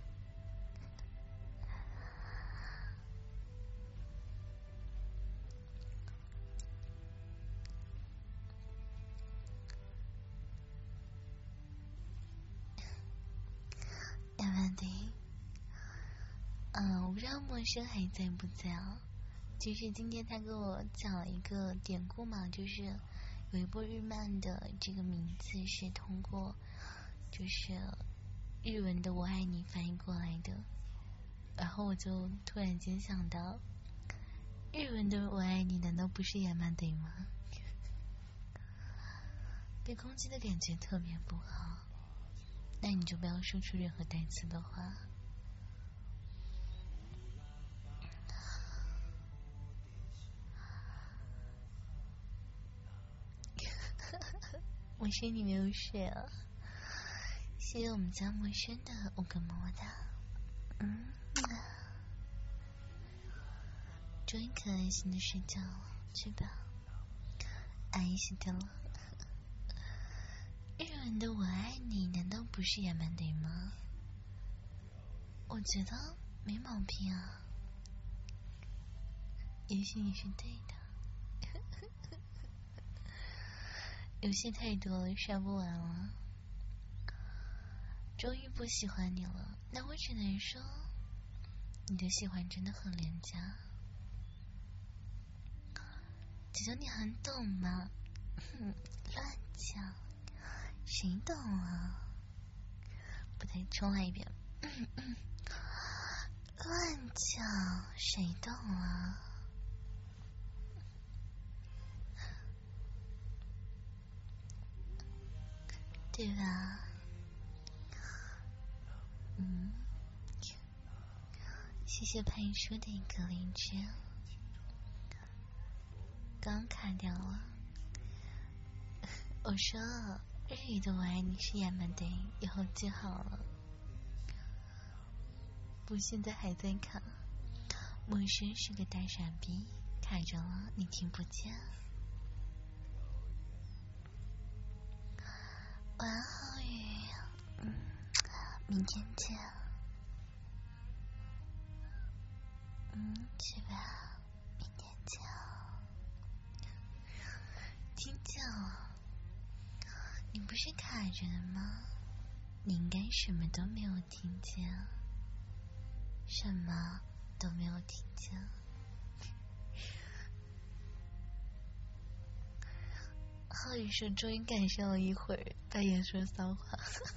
嗯，我不知道陌生还在不在啊？就是今天他给我讲了一个典故嘛，就是有一部日漫的这个名字是通过就是日文的"我爱你"翻译过来的，然后我就突然间想到，日文的"我爱你"难道不是亚麻得吗？被攻击的感觉特别不好，那你就不要说出任何带刺的话。陌生你没有睡啊？谢谢我们家陌生的五个么么哒。嗯，终于可安心的睡觉了，去吧，安心的了。日文的"我爱你"难道不是亚麻得吗？我觉得没毛病啊，也许你是对的。游戏太多了，刷不完了。终于不喜欢你了，那我只能说，你的喜欢真的很廉价。姐姐你很懂吗？哼，乱讲，谁懂啊？不对，重来一遍。嗯嗯，乱讲，谁懂啊？对吧？嗯，谢谢潘叔的一个荔枝，刚卡掉了。我说日语的"我爱你"是亚麻得，以后记好了。不，现在还在卡。陌生是个大傻逼，卡着了，你听不见。晚安，浩宇。嗯，明天见。嗯，去吧，明天见。听见了？你不是卡着的吗？你应该什么都没有听见，什么都没有听见。 浩宇说终于赶上了一会儿半夜说骚话。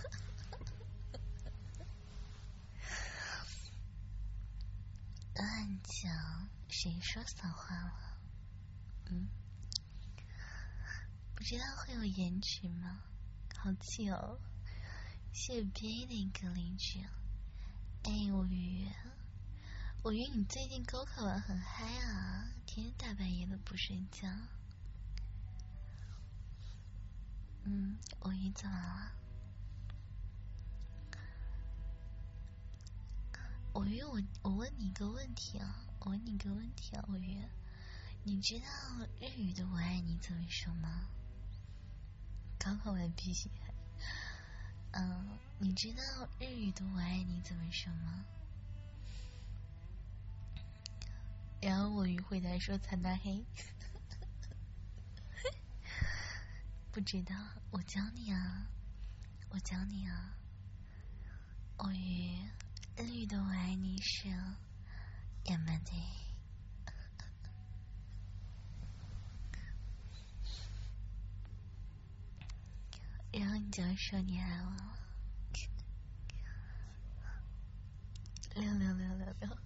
乱讲，谁说骚话了？嗯，不知道会有延迟吗？好气哦！谢别的一个邻居。哎，我鱼，我鱼，你最近高考完很嗨啊，天天大半夜的不睡觉。嗯，我鱼怎么了？我鱼，我我问你一个问题啊，我问你一个问题啊，我鱼，你知道日语的我爱你怎么说吗？高考完必须嗨。嗯，你知道日语的我爱你怎么说吗？然后我鱼回答说惨大黑。不知道，我教你啊，我教你啊。我鱼日语的我爱你是亚麻的。然后你就说你爱我了。六六六六六。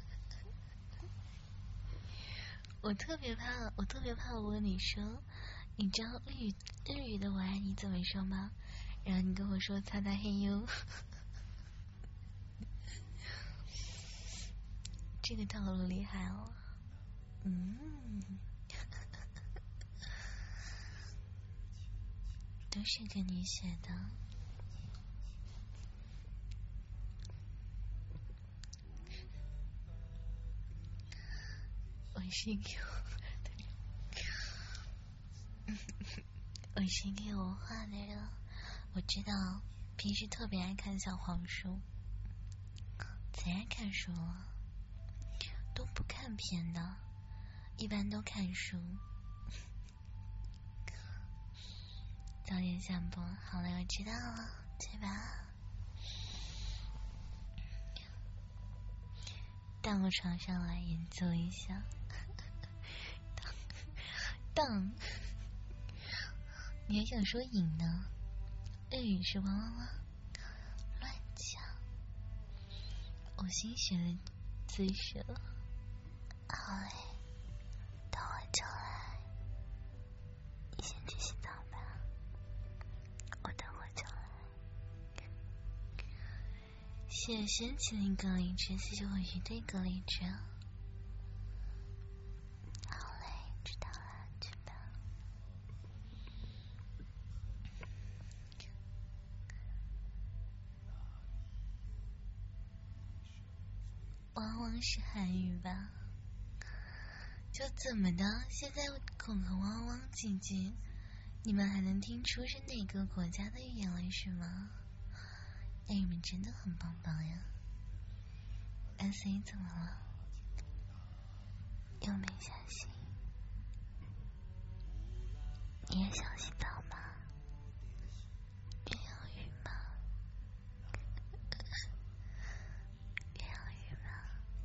我特别怕，我特别怕我问你说，你知道日语日语的我爱你怎么说吗？然后你跟我说擦大黑哟。这个套路厉害哦。嗯。都是跟你学的。我是给我，我是给我画的人。我知道平时特别爱看小黄书，贼爱看书了，都不看片的，一般都看书。早点下播，好了，我知道了，去吧。荡到床上来研究一下。荡，你还想说瘾呢？日语是汪汪汪，乱讲。我新学的姿势了。好嘞，等我就来。你先去洗澡吧，我等会就来。谢谢麒麟格里芝，谢谢我鱼对格里芝。好嘞，知道了，去吧。汪汪是韩语吧？就怎么的？现在孔和汪汪几句，你们还能听出是哪个国家的语言了是吗？那你们真的很棒棒呀。S A 怎么了？又没下洗？你也想洗澡吗？鸳鸯浴吗？鸳鸯浴吗？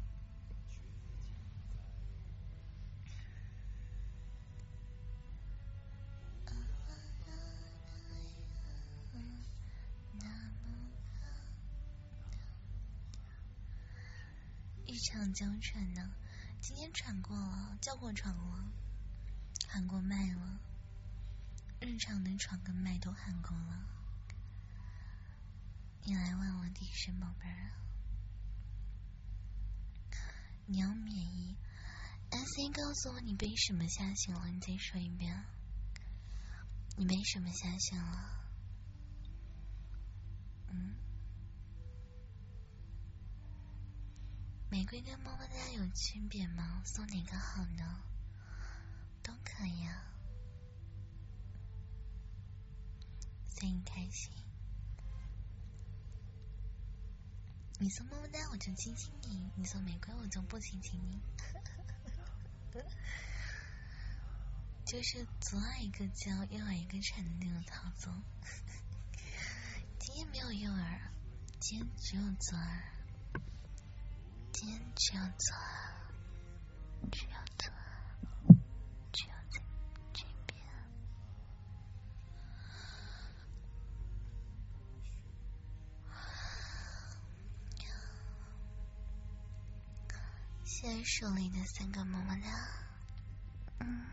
日常江船呢？今天传过了，叫过船了，喊过麦了，日常的船跟麦都喊过了。你来问我第一声宝贝儿，你要免疫。S A 告诉我你被什么吓醒了？你再说一遍。你被什么吓醒了？嗯？玫瑰跟么么哒有区别吗？送哪个好呢？都可以啊，随你开心。你送么么哒我就亲亲你，你送玫瑰我就不亲亲你。就是左耳一个教，右耳一个传的那种操作。今天没有右耳，今天只有左耳，今天只有左耳，只有左耳，只有在这边。 谢谢手里的三个么么哒。嗯。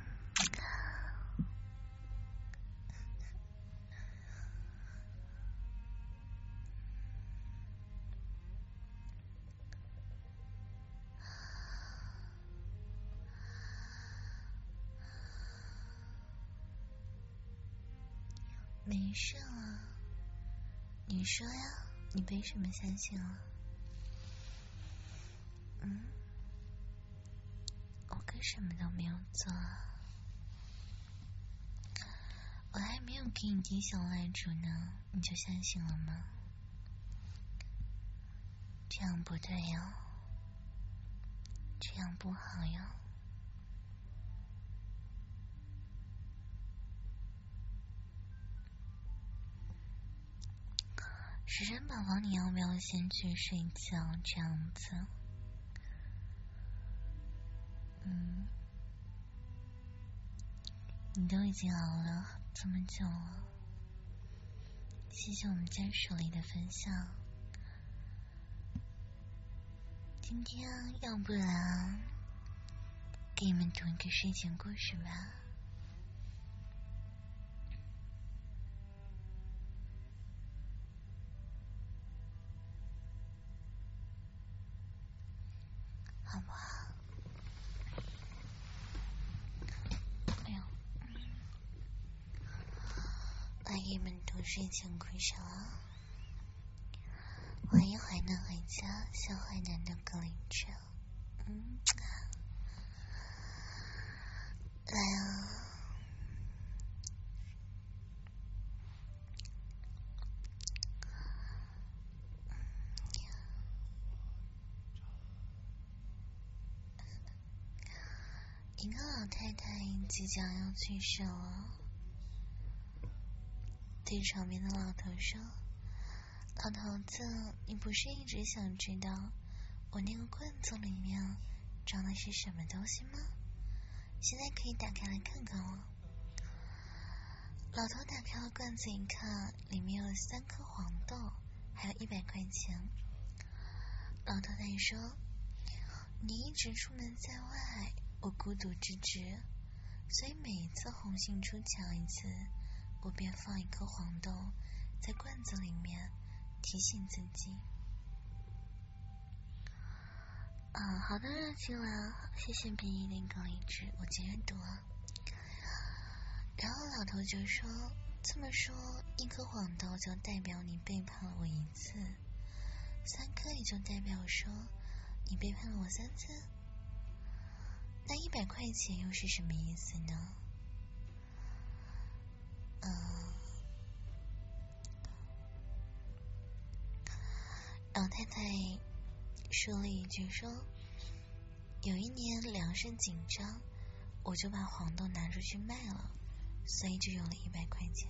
没事了，你说呀，你为什么相信了？嗯，我可什么都没有做，我还没有给你滴小蜡烛呢，你就相信了吗？这样不对哟，这样不好哟。时辰宝宝，你要不要先去睡觉？这样子，嗯，你都已经熬了这么久了，谢谢我们家手里的分享。今天要不然给你们读一个睡前故事吧。好不好？哎呦，来给你们读睡前故事了。欢迎淮南回家，小淮南的格林车。嗯，来啊！一个老太太即将要去世了，对床边的老头说：“老头子，你不是一直想知道我那个罐子里面装的是什么东西吗？现在可以打开来看看了。”老头打开了罐子一看，里面有三颗黄豆，还有一百块钱。老太太说：“你一直出门在外，我孤独之至，所以每一次红杏出墙一次，我便放一颗黄豆在罐子里面，提醒自己。”啊，好的，热情了，谢谢 B 一零高一只，我接着读了。然后老头就说：“这么说，一颗黄豆就代表你背叛了我一次，三颗也就代表说你背叛了我三次。那一百块钱又是什么意思呢？”嗯、呃，老太太说了一句说：“有一年粮食紧张，我就把黄豆拿出去卖了。”所以就有了一百块钱。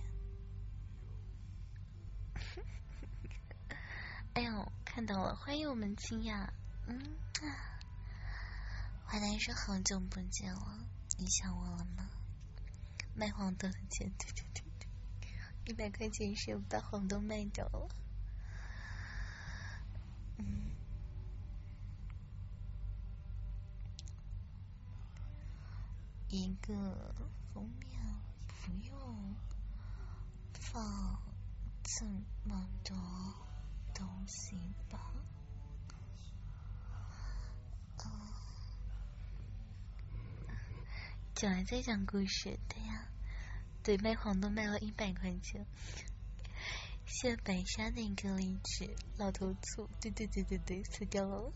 哎呦，看到了，欢迎我们清雅。嗯啊，淮南说好久不见了，你想我了吗？卖黄豆的钱，对对对对，一百块钱是把黄豆卖掉了。嗯，一个封面不用放这么多东西吧？嗯，讲还在讲故事，对呀，对，卖黄豆卖了一百块钱。谢白沙的一个荔枝，老头醋，对对对对对，死掉了。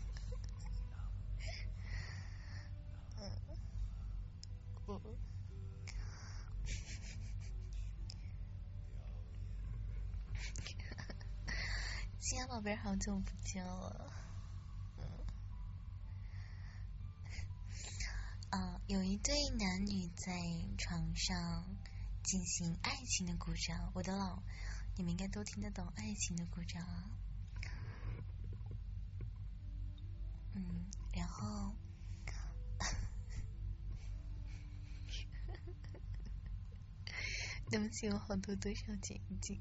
嗯，嗯。亲爱宝贝，好久不见了。嗯，啊，有一对男女在床上进行爱情的鼓掌，我的老，你们应该都听得懂爱情的鼓掌啊。嗯，然后，对不起，我好多多少剪一剪。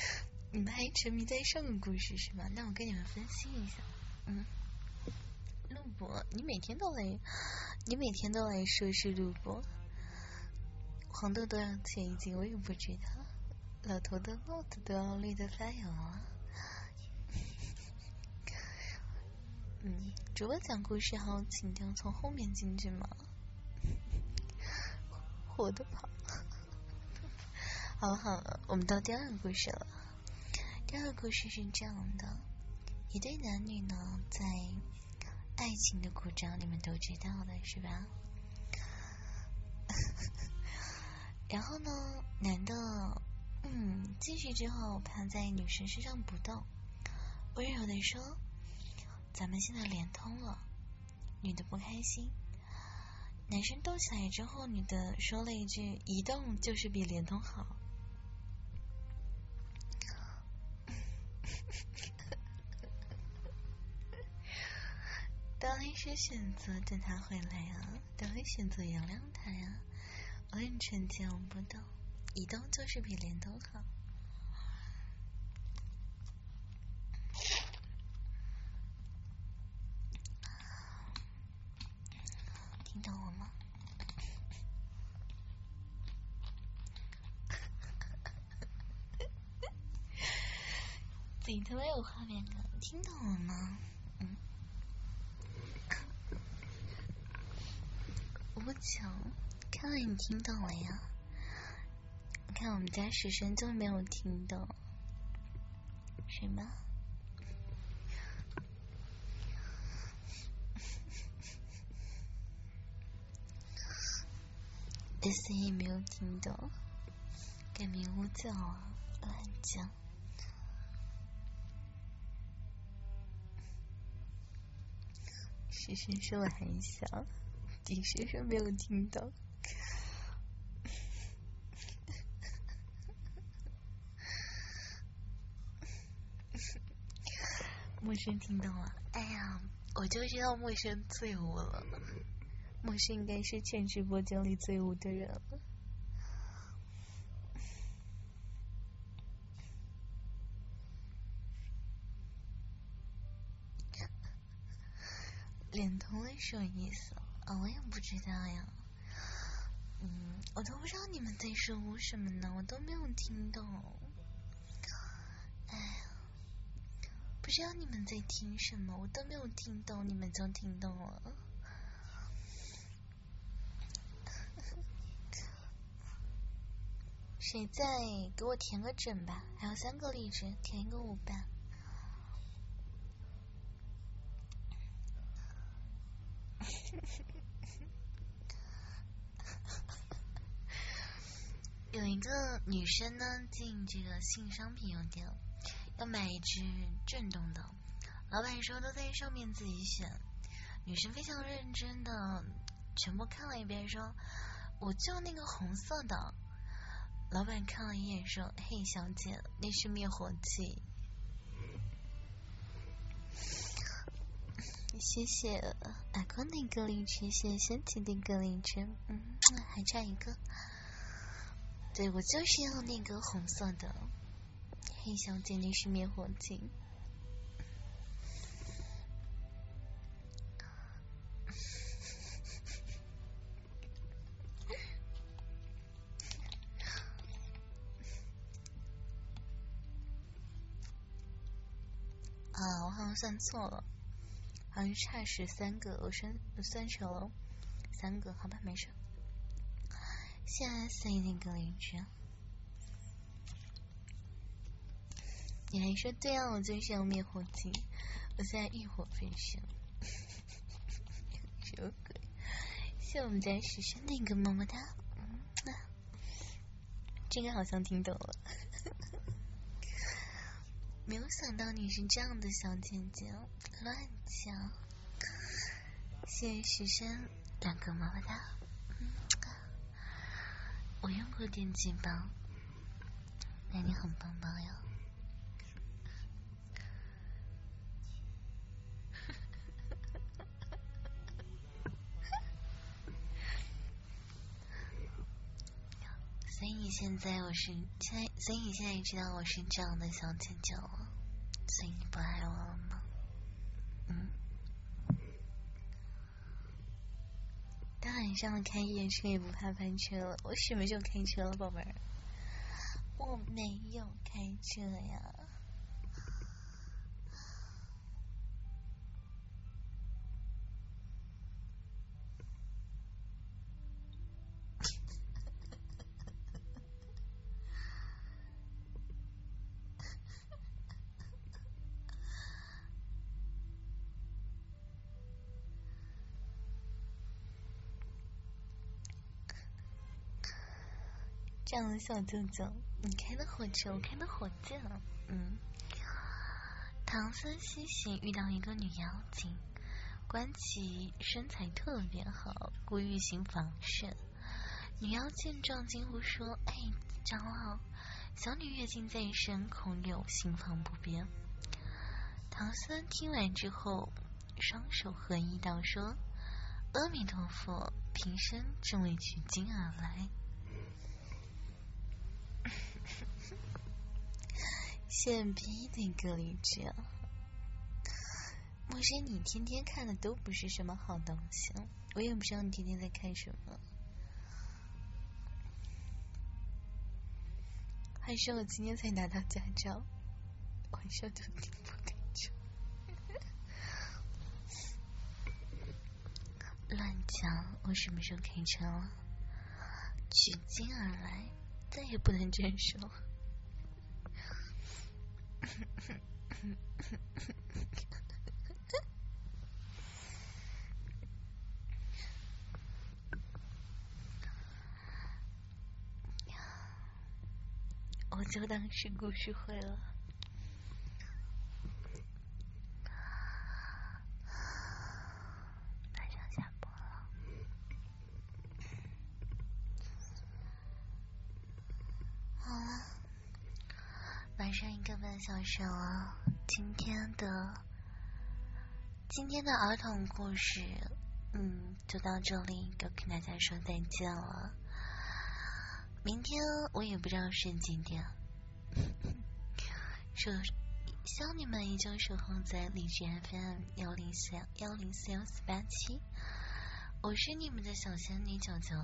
你们还沉迷在上个故事是吗？那我跟你们分析一下。嗯， 录播，你每天都来，你每天都来说是录播。黄豆都要钱一斤，我也不知道。老头的帽子都要绿的发油了。嗯，主播讲故事好，请调从后面进去吗？活的跑。好了好了，我们到第二个故事了。第二个故事是这样的，一对男女呢，在爱情的鼓掌，你们都知道的是吧？然后呢，男的嗯继续之后趴在女生身上不动，温柔的说：“咱们现在连通了。”女的不开心。男生动起来之后，女的说了一句：“移动就是比连通好。”当然是选择等他回来啊，当然选择原谅他呀。我很纯洁，我不懂，移动就是比连通好。听懂了吗？自己特别有画面感，听懂了吗？嗯。我讲，看来你听懂了呀。你看我们家学生就没有听懂，是吗？S 也没有听懂，改名呼叫啊，乱讲。学生说我还小，的学生没有听懂。陌生听懂了，哎呀，我就知道陌生最污了。陌生应该是全直播间里最污的人了。连通了什么意思啊？我也不知道呀。嗯，我都不知道你们在说什么呢，我都没有听懂。哎呀，不知道你们在听什么，我都没有听懂，你们就听懂了。谁在给我填个整吧？还有三个荔枝，填一个五吧。有一个女生呢，进这个性商品油店，要买一支震动的，老板说都在上面自己选。女生非常认真的全部看了一遍，说我就那个红色的。老板看了一眼说：“嘿，小姐，那是灭火器。”谢谢阿光那个荔枝，谢谢仙琪那个荔枝，嗯，还差一个。对，我就是要那个红色的。嘿，小姐，那是灭火器。啊，我好像算错了，好像差十三个，我算我算成了三个，好吧，没事。现在塞那个荔枝，你还说对啊，我就是要灭火器，我现在欲火焚身。什么鬼？谢我们家学生那个么么哒，嗯，这个好像听懂了。没有想到你是这样的小姐姐，乱讲。谢谢徐生两个么么哒。嗯，我用过电击棒，那你很棒棒呀。所以你现在我是现在，所以你现在知道我是这样的小姐姐了，所以你不爱我了吗？嗯。 上了开夜车也不怕翻车了。我什么时候开车了，宝贝儿？我没有开车呀。这样的小舅舅，你开的火车，我开的火箭。嗯，唐僧西行遇到一个女妖精，观其身材特别好，故欲行房事。女妖见状惊呼说：“哎，长老，小女月经在身，恐有行房不便。”唐僧听完之后，双手合一道说：“阿弥陀佛，平生正为取经而来。”现逼那个理智啊！莫非你天天看的都不是什么好东西？我也不知道你天天在看什么。还是我今天才拿到驾照，晚上就停不开车。乱讲！我什么时候开车了？取经而来，再也不能这样说了。我就当是故事会了。马上下播了。好了，马上一个半小时了。今天的今天的儿童故事，嗯，就到这里，就跟大家说再见了。明天我也不知道是几点，守希望你们依旧守候在荔枝 F M 幺零四幺零四幺四八七，我是你们的小仙女九九，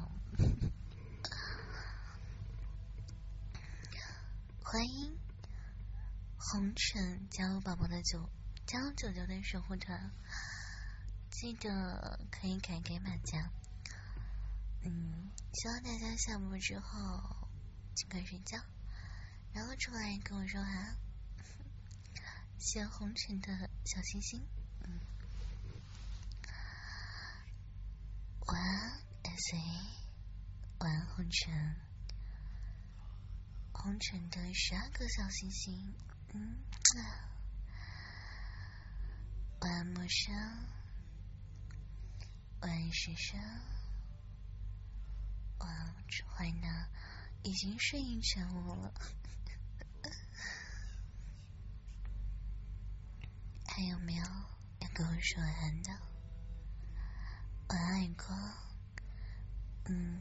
欢迎红尘加入宝宝的九加入九九的守护团，记得可以改改马甲。嗯，希望大家下播之后尽快睡觉，然后出来跟我说晚安。谢红尘的小星星，嗯，晚安 S A， 晚安红尘，红尘的十二个小星星，嗯，晚安陌生，晚安师生。哇，怀娜已经睡意全无了。还有没有要跟我说晚安的？晚安，爱过。嗯，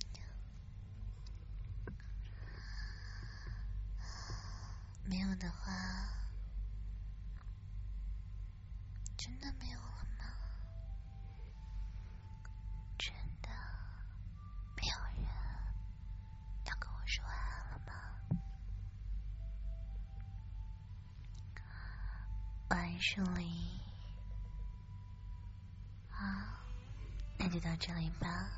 没有的话，真的没有了吗？真的没有人要跟我说晚安了吗？晚安，胜利。好，那就到这里吧。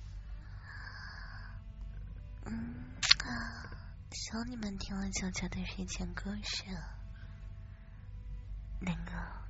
嗯啊，希望你们听了悄悄的睡前故事，能够